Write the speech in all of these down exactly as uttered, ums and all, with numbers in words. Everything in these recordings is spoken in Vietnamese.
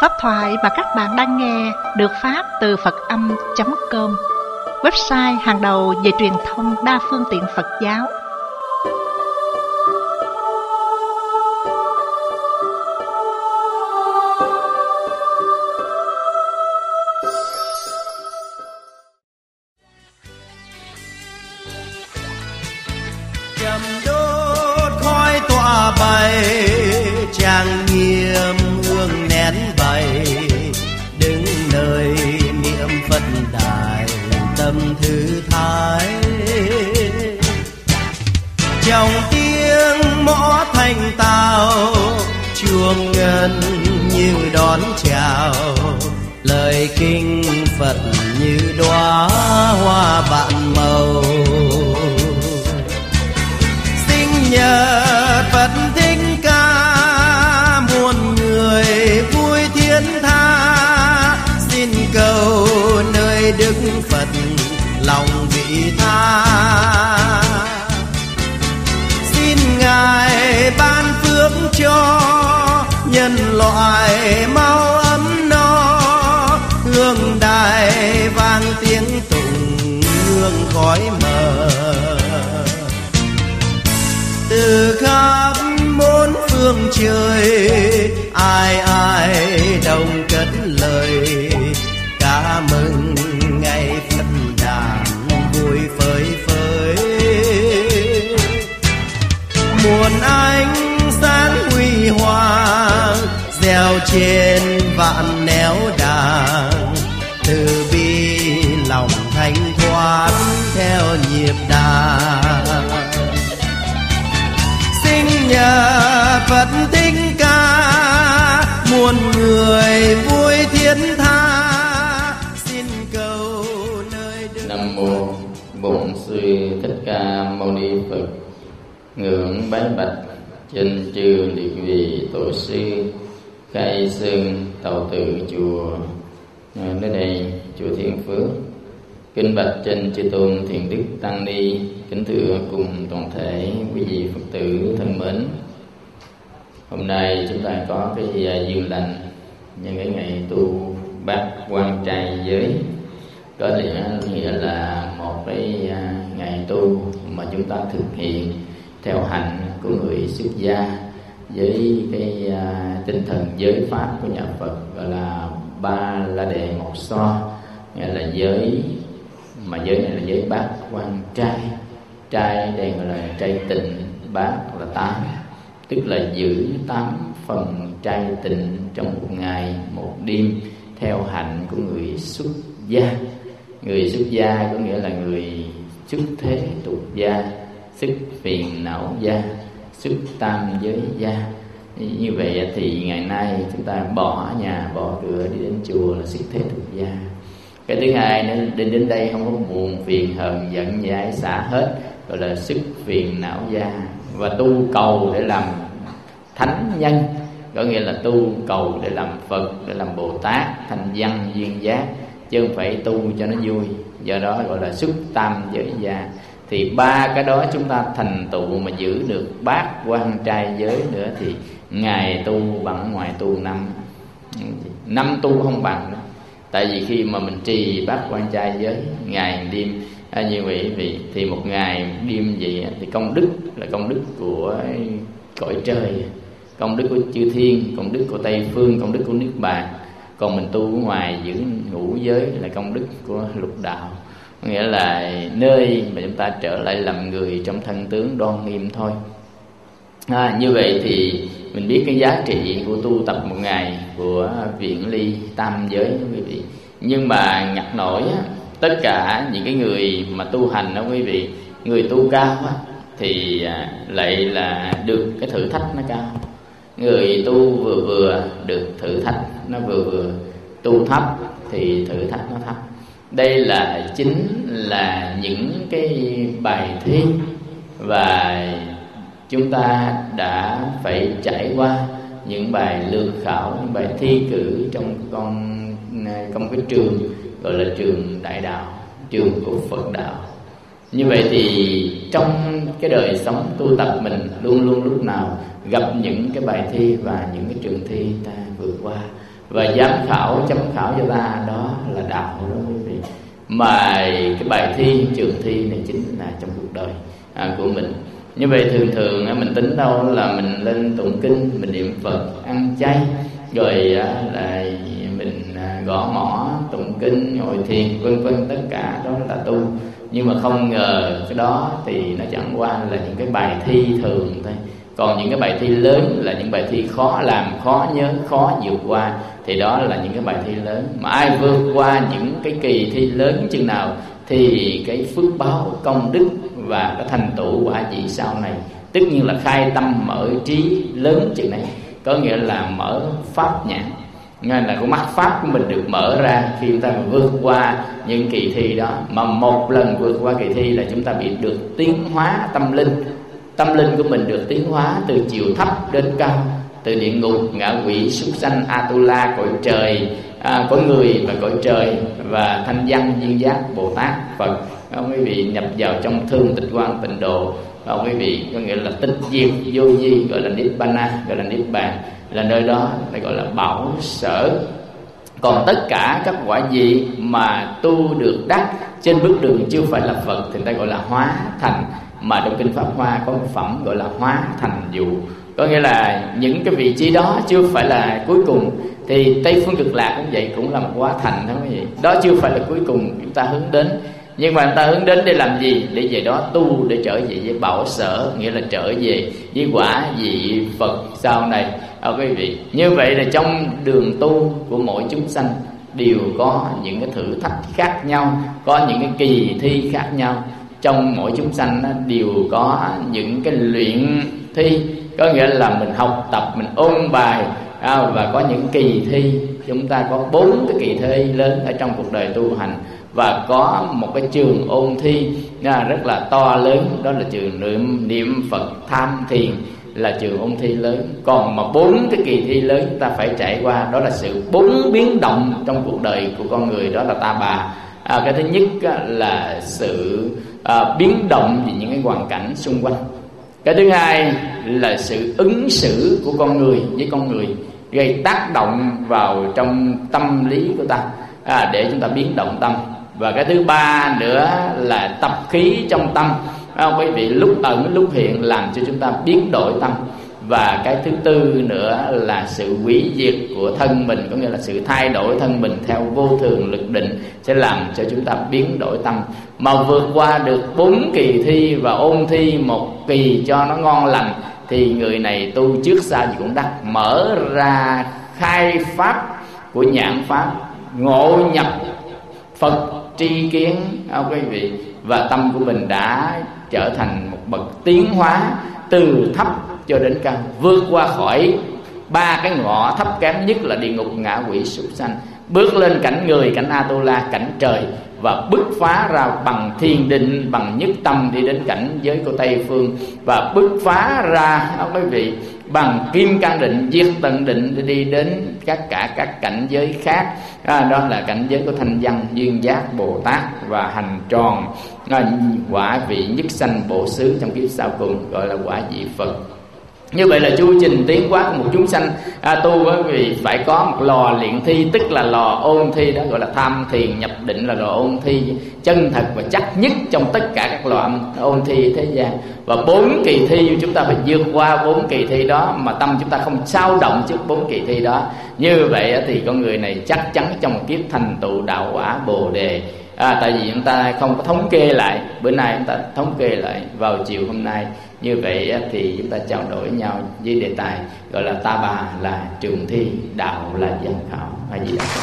Pháp thoại mà các bạn đang nghe được phát từ Phật Âm chấm com, website hàng đầu về truyền thông đa phương tiện Phật giáo. Trầm đốt khói tỏa bay, trang nghiêm hương nén bày, đứng nơi niệm Phật đài, tâm thư thái. Trong tiếng mõ thanh tao, chuông ngân như đón chào, lời kinh Phật như đóa hoa bạn màu. Sinh nhật Phật Thích Ca, muôn người vui thiên tha, xin cầu nơi Đức Phật lòng vị tha. Xin Ngài ban phước cho nhân loại mau ấm no, hương đài vang tiếng tụng hương khói mờ. Từ khắp bốn phương trời, ai ai đồng cất lời ca mừng ngày Phật đản vui phơi phới. Muôn ánh sáng huy hoàng gieo trên vạn nẻo đàng, từ bi lòng thanh thoát theo nhịp đàn. Sinh nhật Phật Thích Ca, muôn người vui thiên tha, xin cầu nơi Đức. Nam mô Bổn Sư Thích Ca Mâu Ni Phật. Ngưỡng bái bạch trên chư liệt vị tổ sư khai sơn tàu tự chùa nơi đây, chùa Thiên Phước. Kính bạch trên chư tôn thiện đức tăng ni, kính thưa cùng toàn thể quý vị Phật tử thân mến. Hôm nay chúng ta có cái duyên lành nhân cái ngày tu bát quan trai giới, có nghĩa là một cái ngày tu mà chúng ta thực hiện theo hạnh của người xuất gia với cái tinh thần giới pháp của nhà Phật, gọi là ba la đề một so, nghĩa là giới mà giới này là giới bát quan trai. Trai đây gọi là trai tịnh, bát là tám, tức là giữ tám phần trai tịnh trong một ngày một đêm theo hạnh của người xuất gia. Người xuất gia có nghĩa là người xuất thế tục gia, xuất phiền não gia, xuất tam giới gia. Như vậy thì ngày nay chúng ta bỏ nhà bỏ cửa đi đến chùa là xuất thế tục gia. Cái thứ hai nữa, đến đến đây không có buồn phiền hờn giận giải xả hết, gọi là xuất phiền não gia. Và tu cầu để làm thánh nhân, có nghĩa là tu cầu để làm Phật, để làm Bồ Tát, thành văn duyên giác, chứ không phải tu cho nó vui. Do đó gọi là xuất tam giới gia. Thì ba cái đó chúng ta thành tựu mà giữ được bát quan trai giới nữa thì ngày tu bằng ngoài tu năm. Năm tu không bằng đâu. Tại vì khi mà mình trì bát quan trai giới ngày đêm à, như vậy vì thì một ngày đêm vậy thì công đức là công đức của cõi trời, công đức của chư thiên, công đức của Tây phương, công đức của Niết Bàn. Còn mình tu ở ngoài giữ ngũ giới là công đức của lục đạo, nghĩa là nơi mà chúng ta trở lại làm người trong thân tướng đoan nghiêm thôi. À, như vậy thì mình biết cái giá trị của tu tập một ngày của viện ly tam giới đó quý vị. Nhưng mà ngặt nổi á, tất cả những cái người mà tu hành đó quý vị, người tu cao á, thì lại là được cái thử thách nó cao. Người tu vừa vừa được thử thách nó vừa vừa, tu thấp thì thử thách nó thấp. Đây là chính là những cái bài thi và chúng ta đã phải trải qua những bài lược khảo, những bài thi cử trong con trong cái trường gọi là trường đại đạo, trường của Phật đạo. Như vậy thì trong cái đời sống tu tập mình luôn luôn lúc nào gặp những cái bài thi và những cái trường thi ta vượt qua. và giám khảo chấm khảo cho ta, đó là đạo đó quý vị. Mà cái bài thi, trường thi này chính là trong cuộc đời à, của mình. Như vậy thường thường mình tính đâu là mình lên tụng kinh, mình niệm Phật, ăn chay, rồi là mình gõ mõ tụng kinh, ngồi thiền, vân vân, tất cả đó là tu. Nhưng mà không ngờ cái đó thì nó chẳng qua là những cái bài thi thường thôi. Còn những cái bài thi lớn là những bài thi khó làm, khó nhớ, khó vượt qua, thì đó là những cái bài thi lớn. Mà ai vượt qua những cái kỳ thi lớn chừng nào thì cái phước báo, công đức và cái thành tựu quả vị sau này, tất nhiên là khai tâm mở trí lớn chừng này. Có nghĩa là mở pháp nhãn, ngay là con mắt pháp của mình được mở ra khi chúng ta vượt qua những kỳ thi đó. Mà một lần vượt qua kỳ thi là chúng ta bị được tiến hóa tâm linh. Tâm linh của mình được tiến hóa từ chiều thấp đến cao, từ địa ngục, ngạ quỷ, súc sanh, Atula, cõi trời, à, cõi người và cõi trời, và thanh văn, duyên giác, Bồ Tát, Phật. Không, quý vị nhập vào trong thương tịch quan tịnh độ. Không, quý vị có nghĩa là tịch diệt vô vi, gọi là Nibbana, gọi là Niết Bàn, là nơi đó lại gọi là bảo sở. Còn tất cả các quả vị mà tu được đắc trên bước đường chưa phải là Phật thì người ta gọi là hóa thành. Mà trong kinh Pháp Hoa có một phẩm gọi là hóa thành dụ, có nghĩa là những cái vị trí đó chưa phải là cuối cùng. Thì Tây Phương Cực Lạc cũng vậy, cũng là một hóa thành đó quý vị. Đó chưa phải là cuối cùng chúng ta hướng đến, nhưng mà người ta hướng đến để làm gì? Để về đó tu, để trở về với bảo sở, nghĩa là trở về với quả vị Phật sau này. À, quý vị, như vậy là trong đường tu của mỗi chúng sanh đều có những cái thử thách khác nhau, có những cái kỳ thi khác nhau. Trong mỗi chúng sanh đều có những cái luyện thi, có nghĩa là mình học tập, mình ôn bài, à, và có những kỳ thi. Chúng ta có bốn cái kỳ thi lớn ở trong cuộc đời tu hành, và có một cái trường ôn thi à, rất là to lớn, đó là trường niệm, niệm Phật tham thiền, là trường ôn thi lớn. Còn mà bốn cái kỳ thi lớn chúng ta phải trải qua, đó là sự bốn biến động trong cuộc đời của con người, đó là ta bà. À, cái thứ nhất là sự à, biến động về những cái hoàn cảnh xung quanh. Cái thứ hai là sự ứng xử của con người với con người, gây tác động vào trong tâm lý của ta, à, để chúng ta biến động tâm. Và cái thứ ba nữa là tập khí trong tâm, à, quý vị, lúc ẩn lúc hiện, làm cho chúng ta biến đổi tâm. Và cái thứ tư nữa là sự hủy diệt của thân mình, có nghĩa là sự thay đổi thân mình theo vô thường lực định sẽ làm cho chúng ta biến đổi tâm. Mà vượt qua được bốn kỳ thi và ôn thi một kỳ cho nó ngon lành thì người này tu trước sau gì cũng đắc, mở ra khai pháp của nhãn pháp, ngộ nhập Phật tri kiến, không quý vị, và tâm của mình đã trở thành một bậc tiến hóa từ thấp cho đến cao, vượt qua khỏi ba cái ngõ thấp kém nhất là địa ngục, ngạ quỷ, súc sanh, bước lên cảnh người, cảnh Atula, cảnh trời, và bứt phá ra bằng thiền định, bằng nhất tâm đi đến cảnh giới của Tây Phương, và bứt phá ra đó quý vị bằng kim cang định, diệt tận định để đi đến các cả các cảnh giới khác, à, đó là cảnh giới của thanh văn, duyên giác, Bồ Tát, và hành tròn à, quả vị nhất sanh bổ xứ trong kiếp sau cùng, gọi là quả vị Phật. Như vậy là chu trình tiến hóa của một chúng sanh à, tu bởi vì phải có một lò luyện thi, tức là lò ôn thi, đó gọi là tham thiền nhập định, là lò ôn thi chân thật và chắc nhất trong tất cả các lò ôn thi thế gian. Và bốn kỳ thi chúng ta phải vượt qua bốn kỳ thi đó, mà tâm chúng ta không dao động trước bốn kỳ thi đó. Như vậy thì con người này chắc chắn trong một kiếp thành tựu đạo quả Bồ Đề. À, tại vì chúng ta không có thống kê lại, bữa nay chúng ta thống kê lại vào chiều hôm nay. Như vậy thì chúng ta trao đổi nhau với đề tài gọi là ta bà là trường thi, đạo là giám khảo hay gì đó.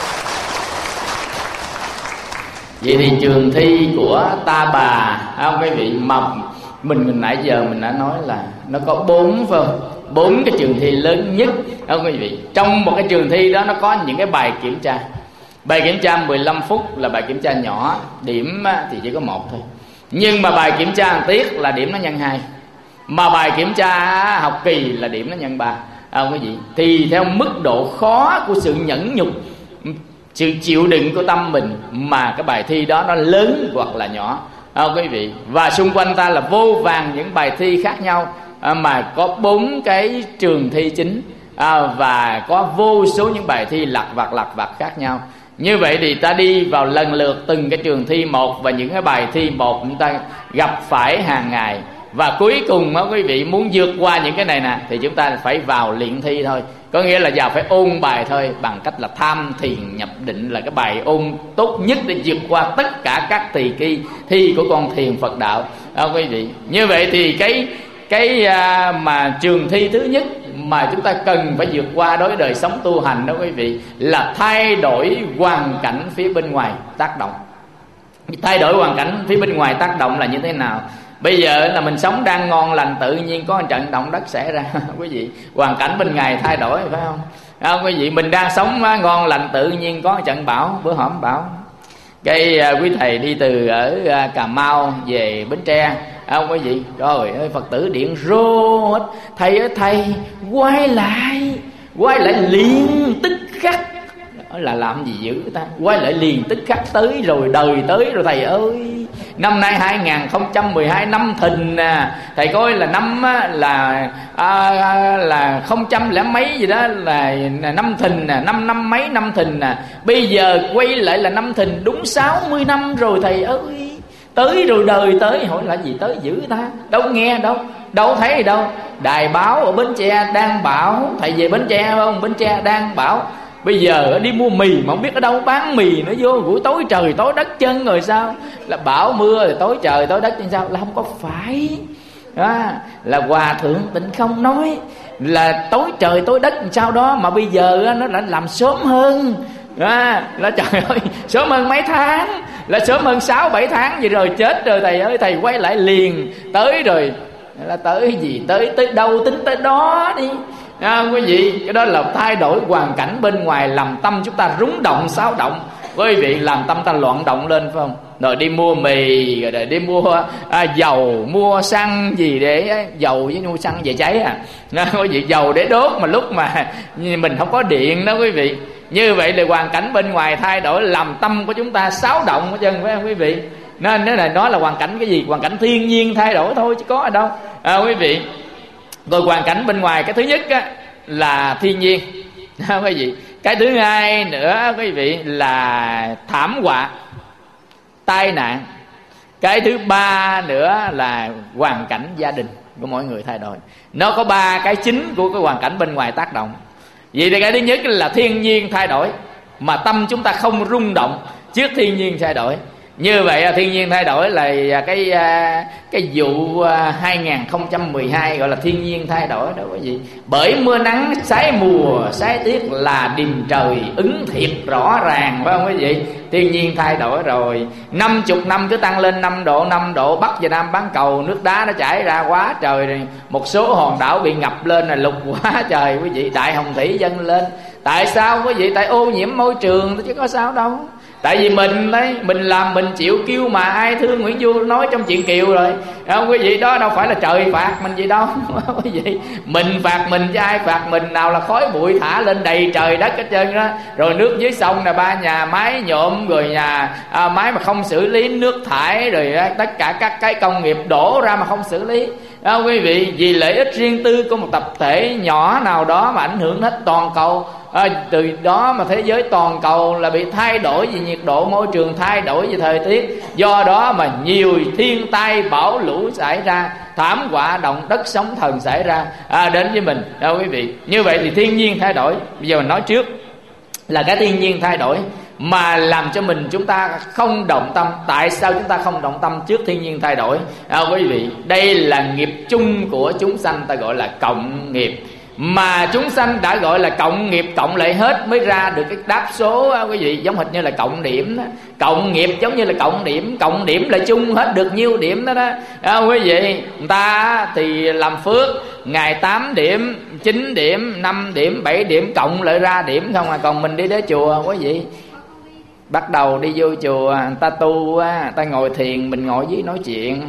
Vậy thì trường thi của ta bà, không quý vị, mà mình, mình nãy giờ mình đã nói là nó có bốn phải không? Bốn cái trường thi lớn nhất, không quý vị. Trong một cái trường thi đó nó có những cái bài kiểm tra. Bài kiểm tra mười lăm phút là bài kiểm tra nhỏ, điểm thì chỉ có một thôi. Nhưng mà bài kiểm tra một tiết là điểm nó nhân hai. Mà bài kiểm tra học kỳ là điểm nó nhân ba. À, quý vị, thì theo mức độ khó của sự nhẫn nhục, sự chịu đựng của tâm mình mà cái bài thi đó nó lớn hoặc là nhỏ. À, quý vị, và xung quanh ta là vô vàn những bài thi khác nhau, à, mà có bốn cái trường thi chính. à, và có vô số những bài thi lặt vặt lặt vặt khác nhau. Như vậy thì ta đi vào lần lượt từng cái trường thi một, và những cái bài thi một chúng ta gặp phải hàng ngày. Và cuối cùng á quý vị, muốn vượt qua những cái này nè thì chúng ta phải vào luyện thi thôi. Có nghĩa là vào phải ôn bài thôi, bằng cách là tham thiền nhập định là cái bài ôn tốt nhất để vượt qua tất cả các kỳ thi thi của con thiền Phật đạo đó quý vị. Như vậy thì cái cái à, mà trường thi thứ nhất mà chúng ta cần phải vượt qua đối với đời sống tu hành đó quý vị, là thay đổi hoàn cảnh phía bên ngoài tác động. Thay đổi hoàn cảnh phía bên ngoài tác động là như thế nào? Bây giờ là mình sống đang ngon lành, tự nhiên có một trận động đất xảy ra quý vị, hoàn cảnh bên ngoài thay đổi, phải không? Không quý vị, mình đang sống ngon lành, tự nhiên có một trận bão. Bữa hổm bão cái uh, quý thầy đi từ ở uh, Cà Mau về Bến Tre, không quý vị, rồi ơi Phật tử điện rô hết: thầy ơi thầy, quay lại, quay lại liền tức khắc. Là làm gì dữ ta, quay lại liền tức khắc, tới rồi, đời tới rồi thầy ơi. Năm nay hai không một hai năm Thìn nè, thầy coi là năm á, là à, là không trăm lẻ mấy gì đó, là năm Thìn nè, năm năm mấy năm Thìn nè. Bây giờ quay lại là năm Thìn đúng sáu mươi năm rồi thầy ơi. Tới rồi, đời tới. Hỏi là gì tới dữ ta, đâu nghe đâu, đâu thấy gì đâu. Đài báo ở Bến Tre đang bảo, thầy về Bến Tre không? Bến Tre đang bảo bây giờ đi mua mì mà không biết ở đâu bán mì nữa, vô buổi tối trời tối đất chân rồi sao? Là bão mưa rồi tối trời tối đất chân sao? Là không có phải đó. Là Hòa Thượng Tịnh Không nói là tối trời tối đất sao đó, mà bây giờ nó đã làm sớm hơn đó. Là trời ơi, sớm hơn mấy tháng, là sớm hơn sáu bảy tháng gì rồi. Chết rồi thầy ơi, thầy quay lại liền, tới rồi. Là tới gì, tới tới đâu tính tới đó đi. À, quý vị, cái đó là thay đổi hoàn cảnh bên ngoài làm tâm chúng ta rúng động, xáo động. Quý vị, làm tâm ta loạn động lên, phải không? Rồi đi mua mì, rồi đi mua à, dầu, mua xăng gì để dầu với mua xăng về cháy à. À quý vị, dầu để đốt mà lúc mà mình không có điện đó quý vị. Như vậy là hoàn cảnh bên ngoài thay đổi làm tâm của chúng ta xáo động hết trơn, phải không quý vị? Nên nếu là nói là hoàn cảnh cái gì? Hoàn cảnh thiên nhiên thay đổi thôi chứ có ở đâu à, quý vị. Rồi hoàn cảnh bên ngoài, cái thứ nhất á, là thiên nhiên à, quý vị. Cái thứ hai nữa quý vị là thảm họa, tai nạn. Cái thứ ba nữa là hoàn cảnh gia đình của mỗi người thay đổi. Nó có ba cái chính của cái hoàn cảnh bên ngoài tác động. Vậy thì cái thứ nhất là thiên nhiên thay đổi, mà tâm chúng ta không rung động trước thiên nhiên thay đổi. Như vậy thiên nhiên thay đổi là cái cái vụ hai không một hai gọi là thiên nhiên thay đổi đó quý vị. Bởi mưa nắng sái mùa sái tiết là điềm trời ứng thiệt rõ ràng, phải không quý vị? Thiên nhiên thay đổi rồi. Năm chục năm cứ tăng lên năm độ, năm độ, Bắc và Nam bán cầu, nước đá nó chảy ra quá trời rồi. Một số hòn đảo bị ngập lên là lục quá trời quý vị. Đại hồng thủy dâng lên. Tại sao quý vị? Tại ô nhiễm môi trường chứ có sao đâu. Tại vì mình đấy, mình làm mình chịu kêu mà ai thương. Nguyễn Du nói trong chuyện Kiều rồi, không quý vị? Đó đâu phải là trời phạt mình gì đâu quý vị. Mình phạt mình chứ ai phạt mình. Nào là khói bụi thả lên đầy trời đất hết trơn đó. Rồi nước dưới sông là ba nhà máy nhộm, rồi nhà à, máy mà không xử lý nước thải, rồi à, tất cả các cái công nghiệp đổ ra mà không xử lý đó quý vị. Vì lợi ích riêng tư của một tập thể nhỏ nào đó mà ảnh hưởng hết toàn cầu. À, từ đó mà thế giới toàn cầu là bị thay đổi về nhiệt độ môi trường, thay đổi về thời tiết. Do đó mà nhiều thiên tai bão lũ xảy ra, thảm họa động đất sóng thần xảy ra à, đến với mình đâu quý vị. Như vậy thì thiên nhiên thay đổi. Bây giờ mình nói trước là cái thiên nhiên thay đổi mà làm cho mình chúng ta không động tâm. Tại sao chúng ta không động tâm trước thiên nhiên thay đổi à, quý vị? Đây là nghiệp chung của chúng sanh, ta gọi là cộng nghiệp. Mà chúng sanh đã gọi là cộng nghiệp, cộng lại hết mới ra được cái đáp số quý vị. Giống hệt như là cộng điểm đó. Cộng nghiệp giống như là cộng điểm, cộng điểm là chung hết được nhiêu điểm đó đó à, quý vị. Người ta thì làm phước ngày tám điểm, chín điểm, năm điểm, bảy điểm, cộng lại ra điểm không à. Còn mình đi đến chùa quý vị, bắt đầu đi vô chùa, người ta tu á, người ta ngồi thiền, mình ngồi dưới nói chuyện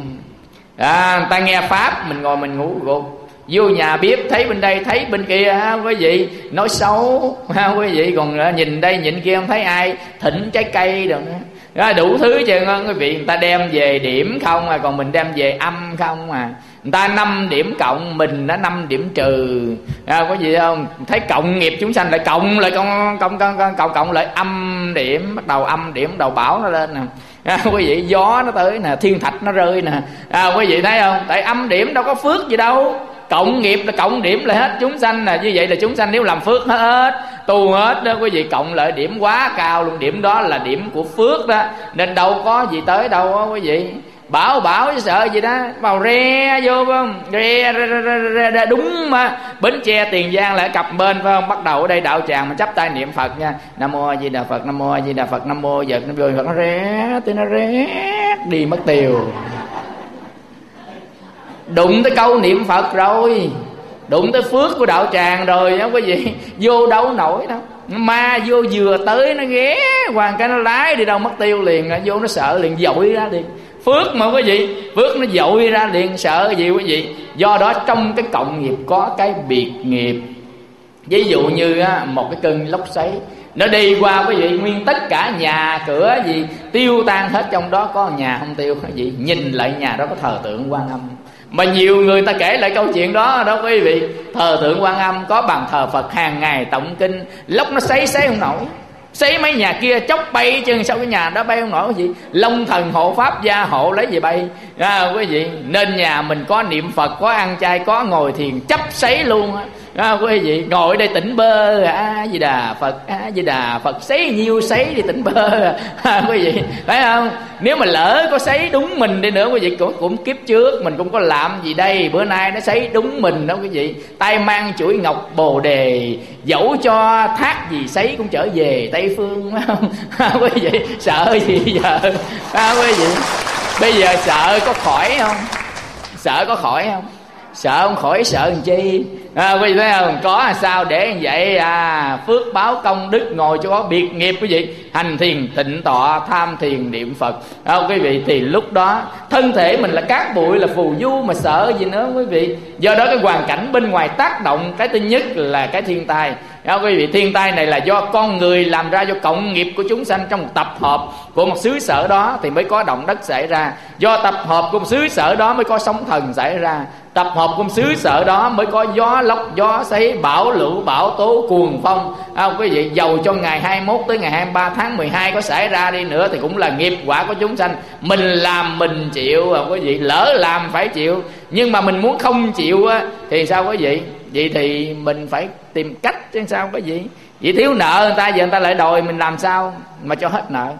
à, người ta nghe pháp, mình ngồi mình ngủ gục. Vô nhà bếp thấy bên đây thấy bên kia ha quý vị, nói xấu ha quý vị. Còn nhìn đây nhìn kia không thấy ai thỉnh trái cây rồi nữa, đủ thứ chứ quý vị. Người ta đem về điểm không à, còn mình đem về âm không à. Người ta năm điểm cộng, mình đã năm điểm trừ. À, có gì không? Thấy cộng nghiệp chúng sanh lại cộng lại cộng cộng cộng cộng cộng, cộng lại âm điểm, bắt đầu âm điểm, đầu bão nó lên nè. À, quý vị, gió nó tới nè, thiên thạch nó rơi nè. À, quý vị thấy không? Tại âm điểm đâu có phước gì đâu. Cộng nghiệp là cộng điểm lại hết chúng sanh nè. Như vậy là chúng sanh nếu làm phước hết, tu hết đó quý vị, cộng lại điểm quá cao luôn. Điểm đó là điểm của phước đó, nên đâu có gì tới đâu đó quý vị. Bảo bảo chứ sợ gì đó, vào re vô phải không? Re, re, re, re, re đúng mà. Bến Tre Tiền Giang lại cặp bên phải không? Bắt đầu ở đây đạo tràng mà chắp tay niệm Phật nha. Nam mô A Di Đà Phật, Nam mô A Di Đà Phật, Nam mô Phật, Nam mô Phật, nó ré, tới nó ré đi mất tiêu. Đụng tới câu niệm Phật rồi, đụng tới phước của đạo tràng rồi đó quý vị, vô đâu nổi đâu. Ma vô vừa tới nó ghé hoàng cái nó lái đi đâu mất tiêu liền, vô nó sợ liền, dội ra liền. Phước mà quý vị, phước nó dội ra liền, sợ gì quý vị. Do đó trong cái cộng nghiệp có cái biệt nghiệp. Ví dụ như á, một cái cơn lốc xoáy nó đi qua quý vị, nguyên tất cả nhà cửa gì tiêu tan hết, trong đó có nhà không tiêu quý vị. Nhìn lại nhà đó có thờ tượng Quan Âm. Mà nhiều người ta kể lại câu chuyện đó đó quý vị. Thờ tượng Quan Âm, có bàn thờ Phật, hàng ngày tụng kinh, lốc nó sấy sấy không nổi, sấy mấy nhà kia chốc bay chứ sao cái nhà đó bay không nổi quý vị. Long thần hộ pháp gia hộ lấy gì bay à, quý vị. Nên nhà mình có niệm Phật, có ăn chay, có ngồi thiền chấp sấy luôn á. À, quý vị ngồi đây tỉnh bơ, A Di Đà Phật, A Di Đà Phật, sấy nhiêu sấy đi tỉnh bơ à, quý vị thấy không? Nếu mà lỡ có sấy đúng mình đi nữa quý vị, cũng, cũng kiếp trước mình cũng có làm gì đây, bữa nay nó sấy đúng mình đó quý vị. Tay mang chuỗi ngọc bồ đề, dẫu cho thác gì sấy cũng trở về Tây Phương, phải không? À, quý vị sợ gì giờ à, quý vị bây giờ sợ có khỏi không? Sợ có khỏi không? Sợ không khỏi sợ làm chi à, quý vị thấy không? Có sao để như vậy à, phước báo công đức ngồi cho có biệt nghiệp quý vị. Hành thiền tịnh tọa, tham thiền niệm Phật à, quý vị. Thì lúc đó thân thể mình là cát bụi, là phù du mà sợ gì nữa quý vị. Do đó cái hoàn cảnh bên ngoài tác động, cái thứ nhất là cái thiên tai à, quý vị. Thiên tai này là do con người làm ra, do cộng nghiệp của chúng sanh trong một tập hợp của một xứ sở đó thì mới có động đất xảy ra. Do tập hợp của một xứ sở đó mới có sóng thần xảy ra. Tập hợp của xứ sở đó mới có gió lốc, gió sấy, bão lũ, bão tố, cuồng phong à, quý vị. Dầu cho ngày hai mươi mốt tới ngày hai mươi ba tháng mười hai có xảy ra đi nữa thì cũng là nghiệp quả của chúng sanh. Mình làm mình chịu à, quý vị. Lỡ làm phải chịu. Nhưng mà mình muốn không chịu á, thì sao quý vị? Vậy thì mình phải tìm cách chứ sao quý vị. Vậy thiếu nợ người ta, giờ người ta lại đòi mình làm sao mà cho hết nợ?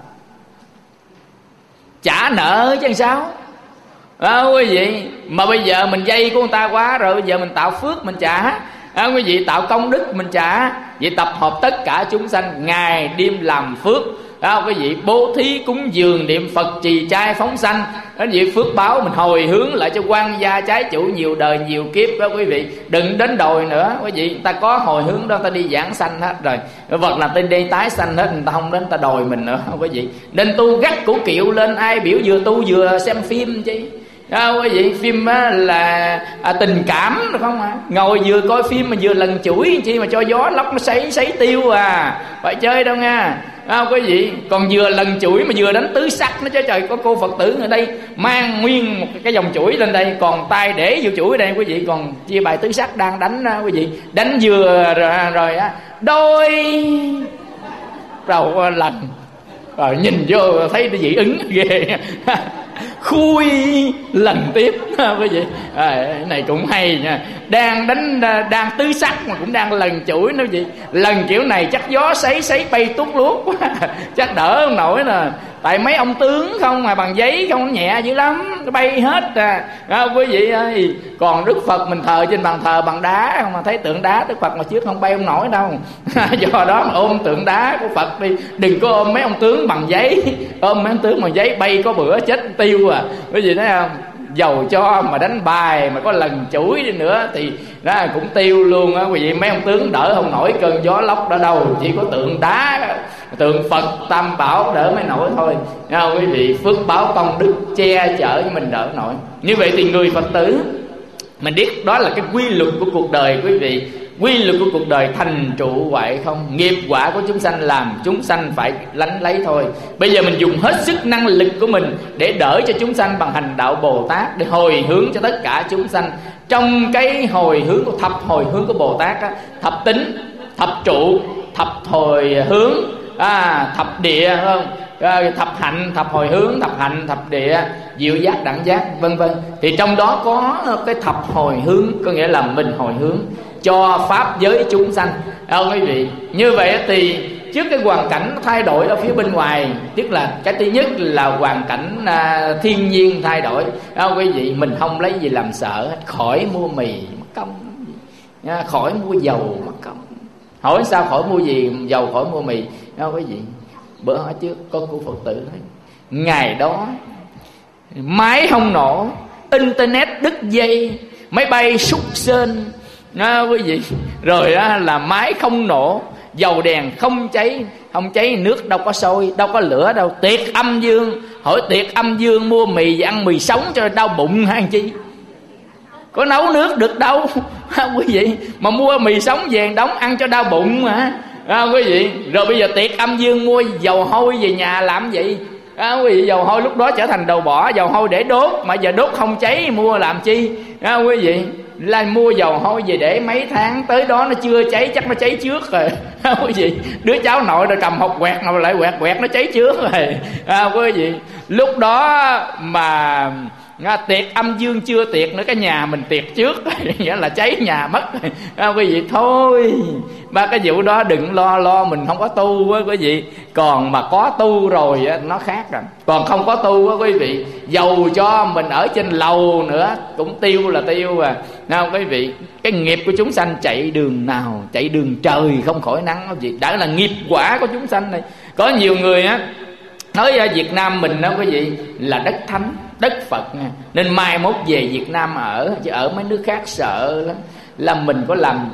Trả nợ chứ sao à, quý vị. Mà bây giờ mình dây của người ta quá rồi, bây giờ mình tạo phước mình trả à, quý vị. Tạo công đức mình trả. Vậy tập hợp tất cả chúng sanh ngày đêm làm phước à, quý vị. Bố thí cúng dường niệm Phật trì trai phóng sanh đó, vậy phước báo mình hồi hướng lại cho quan gia trái chủ nhiều đời nhiều kiếp đó quý vị. Đừng đến đòi nữa quý vị. Ta có hồi hướng đó, ta đi giảng sanh hết rồi, vật là tên đi tái sanh hết, người ta không đến ta đòi mình nữa quý vị. Nên tu gắt củ kiệu lên, ai biểu vừa tu vừa xem phim chứ à, quý vị. Phim á, là à, tình cảm được không à? Ngồi vừa coi phim mà vừa lần chuỗi chi mà cho gió lốc nó sấy sấy tiêu à, phải chơi đâu nha à, quý vị. Còn vừa lần chuỗi mà vừa đánh tứ sắc nó chứ trời. Có cô Phật tử ở đây mang nguyên một cái dòng chuỗi lên đây, còn tay để vô chuỗi đây quý vị, còn chia bài tứ sắc đang đánh á, quý vị. Đánh vừa rồi, rồi á, đôi đầu lần rồi nhìn vô thấy cái dị ứng ghê khui lần tiếp quý vị à, cái này cũng hay nha. Đang đánh đang tứ sắc mà cũng đang lần chuỗi nữa gì. Lần kiểu này chắc gió sấy sấy bay tuốt luốt quá chắc đỡ không nổi nè. Tại mấy ông tướng không mà bằng giấy không, nó nhẹ dữ lắm, nó bay hết à, à quý vị ơi. Còn Đức Phật mình thờ trên bàn thờ bằng đá không, mà thấy tượng đá Đức Phật mà trước không bay không nổi đâu do đó mà ôm tượng đá của Phật đi, đừng có ôm mấy ông tướng bằng giấy. Ôm mấy ông tướng bằng giấy bay có bữa chết tiêu à, quý vị thấy không. Dầu cho mà đánh bài mà có lần chuỗi đi nữa thì đó cũng tiêu luôn á quý vị. Mấy ông tướng đỡ không nổi cơn gió lốc đó đâu, chỉ có tượng đá, tượng Phật Tam Bảo đỡ mới nổi thôi nha quý vị. Phước báo công đức che chở cho mình đỡ nổi. Như vậy thì người Phật tử mình biết đó là cái quy luật của cuộc đời quý vị. quy luật của cuộc đời thành trụ hoại không. Nghiệp quả của chúng sanh làm chúng sanh phải lánh lấy thôi. Bây giờ mình dùng hết sức năng lực của mình để đỡ cho chúng sanh bằng hành đạo Bồ Tát, để hồi hướng cho tất cả chúng sanh. Trong cái hồi hướng của thập hồi hướng của Bồ Tát á, thập tính, thập trụ, thập hồi hướng, à, thập địa, không? Thập hạnh, thập hồi hướng, thập hạnh, thập địa, diệu giác, đẳng giác, vân vân. Thì trong đó có cái thập hồi hướng, có nghĩa là mình hồi hướng cho pháp giới chúng sanh. Không quý vị? Như vậy thì trước cái hoàn cảnh thay đổi ở phía bên ngoài, tức là cái thứ nhất là hoàn cảnh à, thiên nhiên thay đổi. Không quý vị? Mình không lấy gì làm sợ, khỏi mua mì mất công, khỏi mua dầu mất công. Hỏi sao khỏi mua gì dầu, khỏi mua mì? Không quý vị? Bữa hỏi trước có của Phật tử nói, ngày đó máy không nổ, internet đứt dây, máy bay sút sên, à, quý vị. Rồi á, là máy không nổ, dầu đèn không cháy. Không cháy nước đâu có sôi, đâu có lửa đâu. Tiệt âm dương. Hỏi tiệt âm dương mua mì và ăn mì sống cho đau bụng hay chi? Có nấu nước được đâu quý vị. Mà mua mì sống về đóng ăn cho đau bụng mà, à, quý vị. Rồi bây giờ tiệt âm dương mua dầu hôi về nhà làm gì? À, quý vị, dầu hôi lúc đó trở thành đồ bỏ, dầu hôi để đốt, mà giờ đốt không cháy mua làm chi? À, quý vị, là mua dầu hôi về để mấy tháng tới đó nó chưa cháy, chắc nó cháy trước rồi. À, quý vị, đứa cháu nội rồi cầm hộp quẹt nào lại quẹt quẹt nó cháy trước rồi. À, quý vị, lúc đó mà à, tiệt âm dương chưa tiệt nữa, cái nhà mình tiệt trước nghĩa là cháy nhà mất. À, quý vị, thôi ba cái vụ đó đừng lo, lo mình không có tu á quý vị. Còn mà có tu rồi á, nó khác rồi. Còn không có tu á quý vị, dầu cho mình ở trên lầu nữa cũng tiêu là tiêu à. Nào quý vị, cái nghiệp của chúng sanh chạy đường nào? Chạy đường trời không khỏi nắng quý vị. Đã là nghiệp quả của chúng sanh này. Có nhiều người á nói ở Việt Nam mình đó quý vị là đất thánh, đất Phật nha, nên mai mốt về Việt Nam ở, chứ ở mấy nước khác sợ lắm, là mình có làm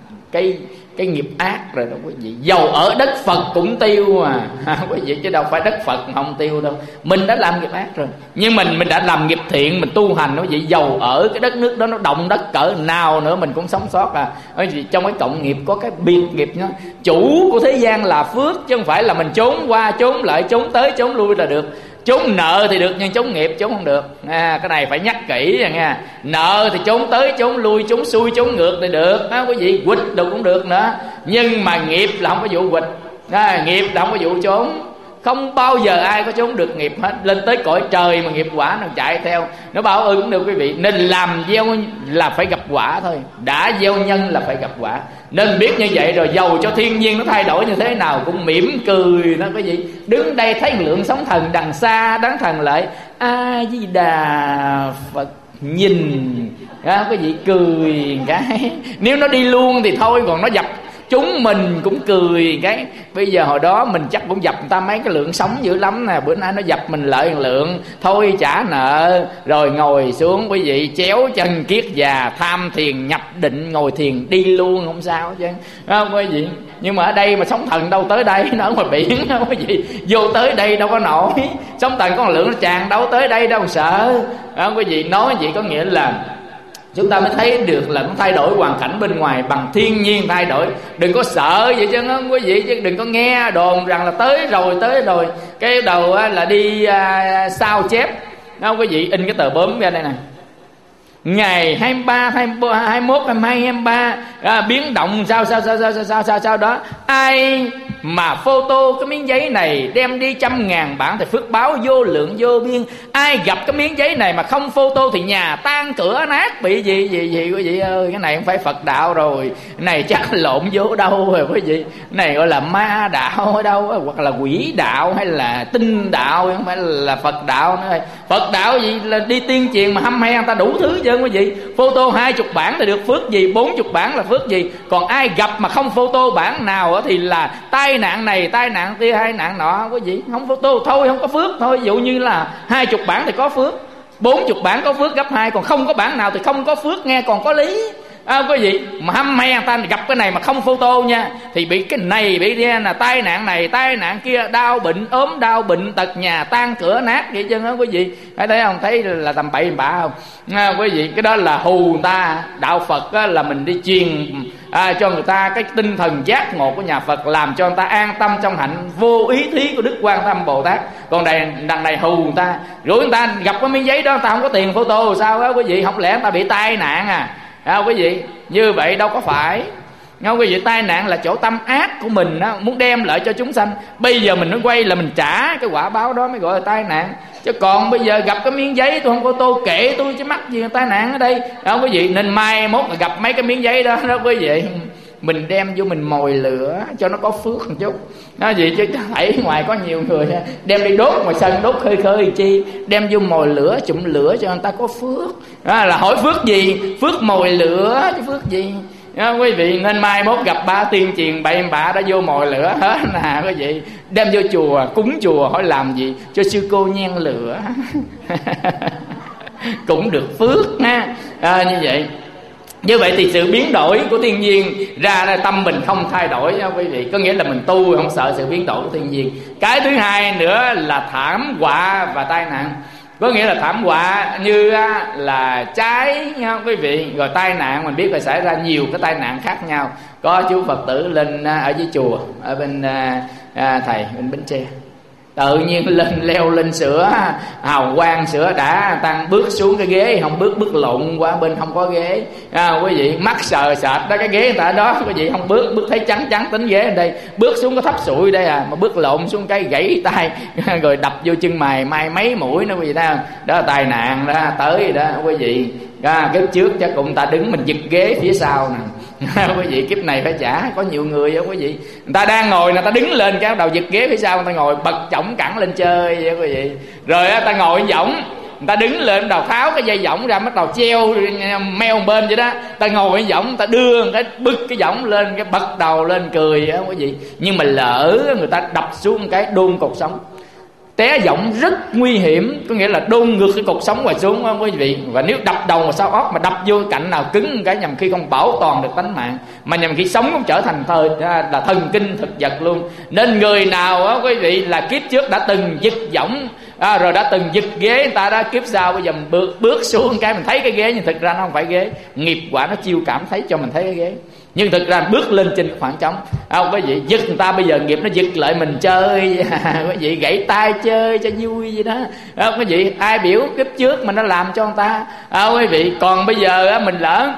cái cái nghiệp ác rồi đó quý vị. Dầu ở đất Phật cũng tiêu à, à quý vị, chứ đâu phải đất Phật không tiêu đâu. Mình đã làm nghiệp ác rồi, nhưng mình mình đã làm nghiệp thiện, mình tu hành đó quý vị. Dầu ở cái đất nước đó nó động đất cỡ nào nữa mình cũng sống sót à. Quý vị, trong cái cộng nghiệp có cái biệt nghiệp nhá. Chủ của thế gian là phước, chứ không phải là mình trốn qua trốn lại, trốn tới trốn lui là được. Trốn nợ thì được, nhưng trốn nghiệp trốn không được. À, cái này phải nhắc kỹ rồi nha. Nợ thì trốn tới trốn lui, trốn xuôi trốn ngược thì được đó quý vị. Quỵt đâu cũng được nữa. Nhưng mà nghiệp là không có vụ quỵt, à, nghiệp là không có vụ trốn. Không bao giờ ai có trốn được nghiệp hết. Lên tới cõi trời mà nghiệp quả nó chạy theo, nó báo ứng được quý vị. Nên làm gieo là phải gặp quả thôi. Đã gieo nhân là phải gặp quả. Nên biết như vậy rồi, dầu cho thiên nhiên nó thay đổi như thế nào cũng mỉm cười đó quý vị. Đứng đây thấy lượng sóng thần đằng xa đáng thần lại, A Di Đà Phật nhìn đó, quý vị cười cái. Nếu nó đi luôn thì thôi, còn nó dập chúng mình cũng cười cái. Bây giờ hồi đó mình chắc cũng dập người ta mấy cái lượng sống dữ lắm nè. Bữa nay nó dập mình lợi lượng, thôi trả nợ. Rồi ngồi xuống quý vị, chéo chân kiết già, tham thiền nhập định, ngồi thiền đi luôn không sao chứ, không quý vị. Nhưng mà ở đây mà sóng thần đâu tới đây, nó ở ngoài biển đó quý vị. Vô tới đây đâu có nổi. Sóng thần có một lượng nó tràn đâu tới đây đâu sợ, không quý vị. Nói vậy có nghĩa là chúng ta mới thấy được là nó thay đổi hoàn cảnh bên ngoài bằng thiên nhiên thay đổi. Đừng có sợ vậy chứ không quý vị, chứ đừng có nghe đồn rằng là tới rồi tới rồi cái đầu là đi à, sao chép không quý vị. In cái tờ bướm ra đây nè, ngày hai mươi ba, hai mươi mốt, hai mươi hai, hai mươi ba à, biến động sao sao sao sao sao sao sao đó. Ai mà photo cái miếng giấy này đem đi trăm ngàn bản thì phước báo vô lượng vô biên. Ai gặp cái miếng giấy này mà không photo thì nhà tan cửa nát, bị gì gì gì quý vị ơi. Cái này không phải Phật đạo rồi, cái này chắc lộn vô đâu rồi quý vị. Cái này gọi là ma đạo ở đâu, hoặc là quỷ đạo hay là tinh đạo, không phải là Phật đạo nữa. Phật đạo gì là đi tiên truyền mà hăm he người ta đủ thứ chứ quý vị. Photo hai chục bản thì được phước gì, bốn chục bản là phước gì. Còn ai gặp mà không photo bản nào thì là tai nạn này tai nạn kia hai nạn nọ quý vị. Không photo thôi không có phước thôi. Ví dụ như là hai chục bản thì có phước, bốn chục bản có phước gấp hai, còn không có bản nào thì không có phước nghe, còn có lý. À, quý vị mà hăm hay người ta gặp cái này mà không photo nha thì bị cái này bị đe là tai nạn này tai nạn kia, đau bệnh ốm đau bệnh tật, nhà tan cửa nát vậy chứ đó quý vị. Thấy thấy không, thấy là tầm bậy bạ không à, quý vị. Cái đó là hù người ta. Đạo Phật á, là mình đi truyền à, cho người ta cái tinh thần giác ngộ của nhà Phật, làm cho người ta an tâm trong hạnh vô ý thí của Đức Quan Tâm Bồ Tát. Còn đây đằng này hù người ta, rồi người ta gặp cái miếng giấy đó người ta không có tiền photo sao đó quý vị. Không lẽ người ta bị tai nạn à? À, quý vị, như vậy đâu có phải. Không, quý vị, tai nạn là chỗ tâm ác của mình đó, muốn đem lại cho chúng sanh. Bây giờ mình mới quay là mình trả cái quả báo đó mới gọi là tai nạn. Chứ còn bây giờ gặp cái miếng giấy tôi không có tô kệ tôi chứ mắc gì tai nạn ở đây. Không, quý vị, nên mai mốt là gặp mấy cái miếng giấy đó đó quý vị, mình đem vô mình mồi lửa cho nó có phước một chút đó gì. Chứ thấy ngoài có nhiều người đem đi đốt ngoài sân, đốt khơi khơi chi, đem vô mồi lửa chụm lửa cho người ta có phước đó. Là hỏi phước gì? Phước mồi lửa chứ phước gì đó, quý vị. Nên mai mốt gặp ba tiên truyền bậy bạ đã vô mồi lửa hết nè quý vị. Đem vô chùa cúng chùa hỏi làm gì? Cho sư cô nhen lửa cũng được phước ha. À, như vậy Như vậy thì sự biến đổi của thiên nhiên ra là tâm mình không thay đổi nha quý vị. Có nghĩa là mình tu không sợ sự biến đổi của thiên nhiên. Cái thứ hai nữa là thảm họa và tai nạn. Có nghĩa là thảm họa như là cháy nha quý vị. Rồi tai nạn mình biết là xảy ra nhiều cái tai nạn khác nhau. Có chú Phật tử lên ở dưới chùa, ở bên à, thầy bên Bến Tre, tự nhiên lên leo lên sữa hào quang sữa đã tăng, bước xuống cái ghế không bước, bước lộn qua bên không có ghế à, quý vị. Mắt sờ sệt đó, cái ghế người ta đó quý vị, không bước, bước thấy trắng trắng tính ghế ở đây, bước xuống có thấp sụi đây à, mà bước lộn xuống cái gãy tay rồi đập vô chân mày mai mấy mũi nữa quý vị thấy không? Đó là tai nạn đó tới đó quý vị. À, cái trước chắc cũng ta đứng mình giật ghế phía sau nè quý vị, kiếp này phải trả. Có nhiều người đó quý vị, người ta đang ngồi người ta đứng lên cái đầu giật ghế phía sau, người ta ngồi bật chổng cẳng lên chơi vậy quý vị. Rồi ta ngồi võng, người ta đứng lên đầu tháo cái dây võng ra, bắt đầu treo meo bên vậy đó. Ta ngồi võng, người ta đưa cái bứt cái võng lên, cái bật đầu lên cười đó quý vị. Nhưng mà lỡ người ta đập xuống cái đôn cột sống, té giọng rất nguy hiểm, có nghĩa là đôn ngược cái cột sống ngoài xuống đó quý vị. Và nếu đập đầu vào sau óc mà đập vô cạnh nào cứng cái, nhằm khi không bảo toàn được tánh mạng, mà nhằm khi sống cũng trở thành thời là thần kinh thực vật luôn. Nên người nào đó quý vị là kiếp trước đã từng giật võng à, rồi đã từng giật ghế người ta đó, kiếp sau bây giờ mình bước, bước xuống cái mình thấy cái ghế, nhưng thực ra nó không phải ghế, nghiệp quả nó chiêu cảm thấy cho mình thấy cái ghế, nhưng thực ra bước lên trên khoảng trống à, quý vị. Giật người ta bây giờ nghiệp nó giật lại mình chơi quý vị, gãy tay chơi cho vui vậy đó à, quý vị. Ai biểu kiếp trước mà nó làm cho người ta à, quý vị. Còn bây giờ á, mình lỡ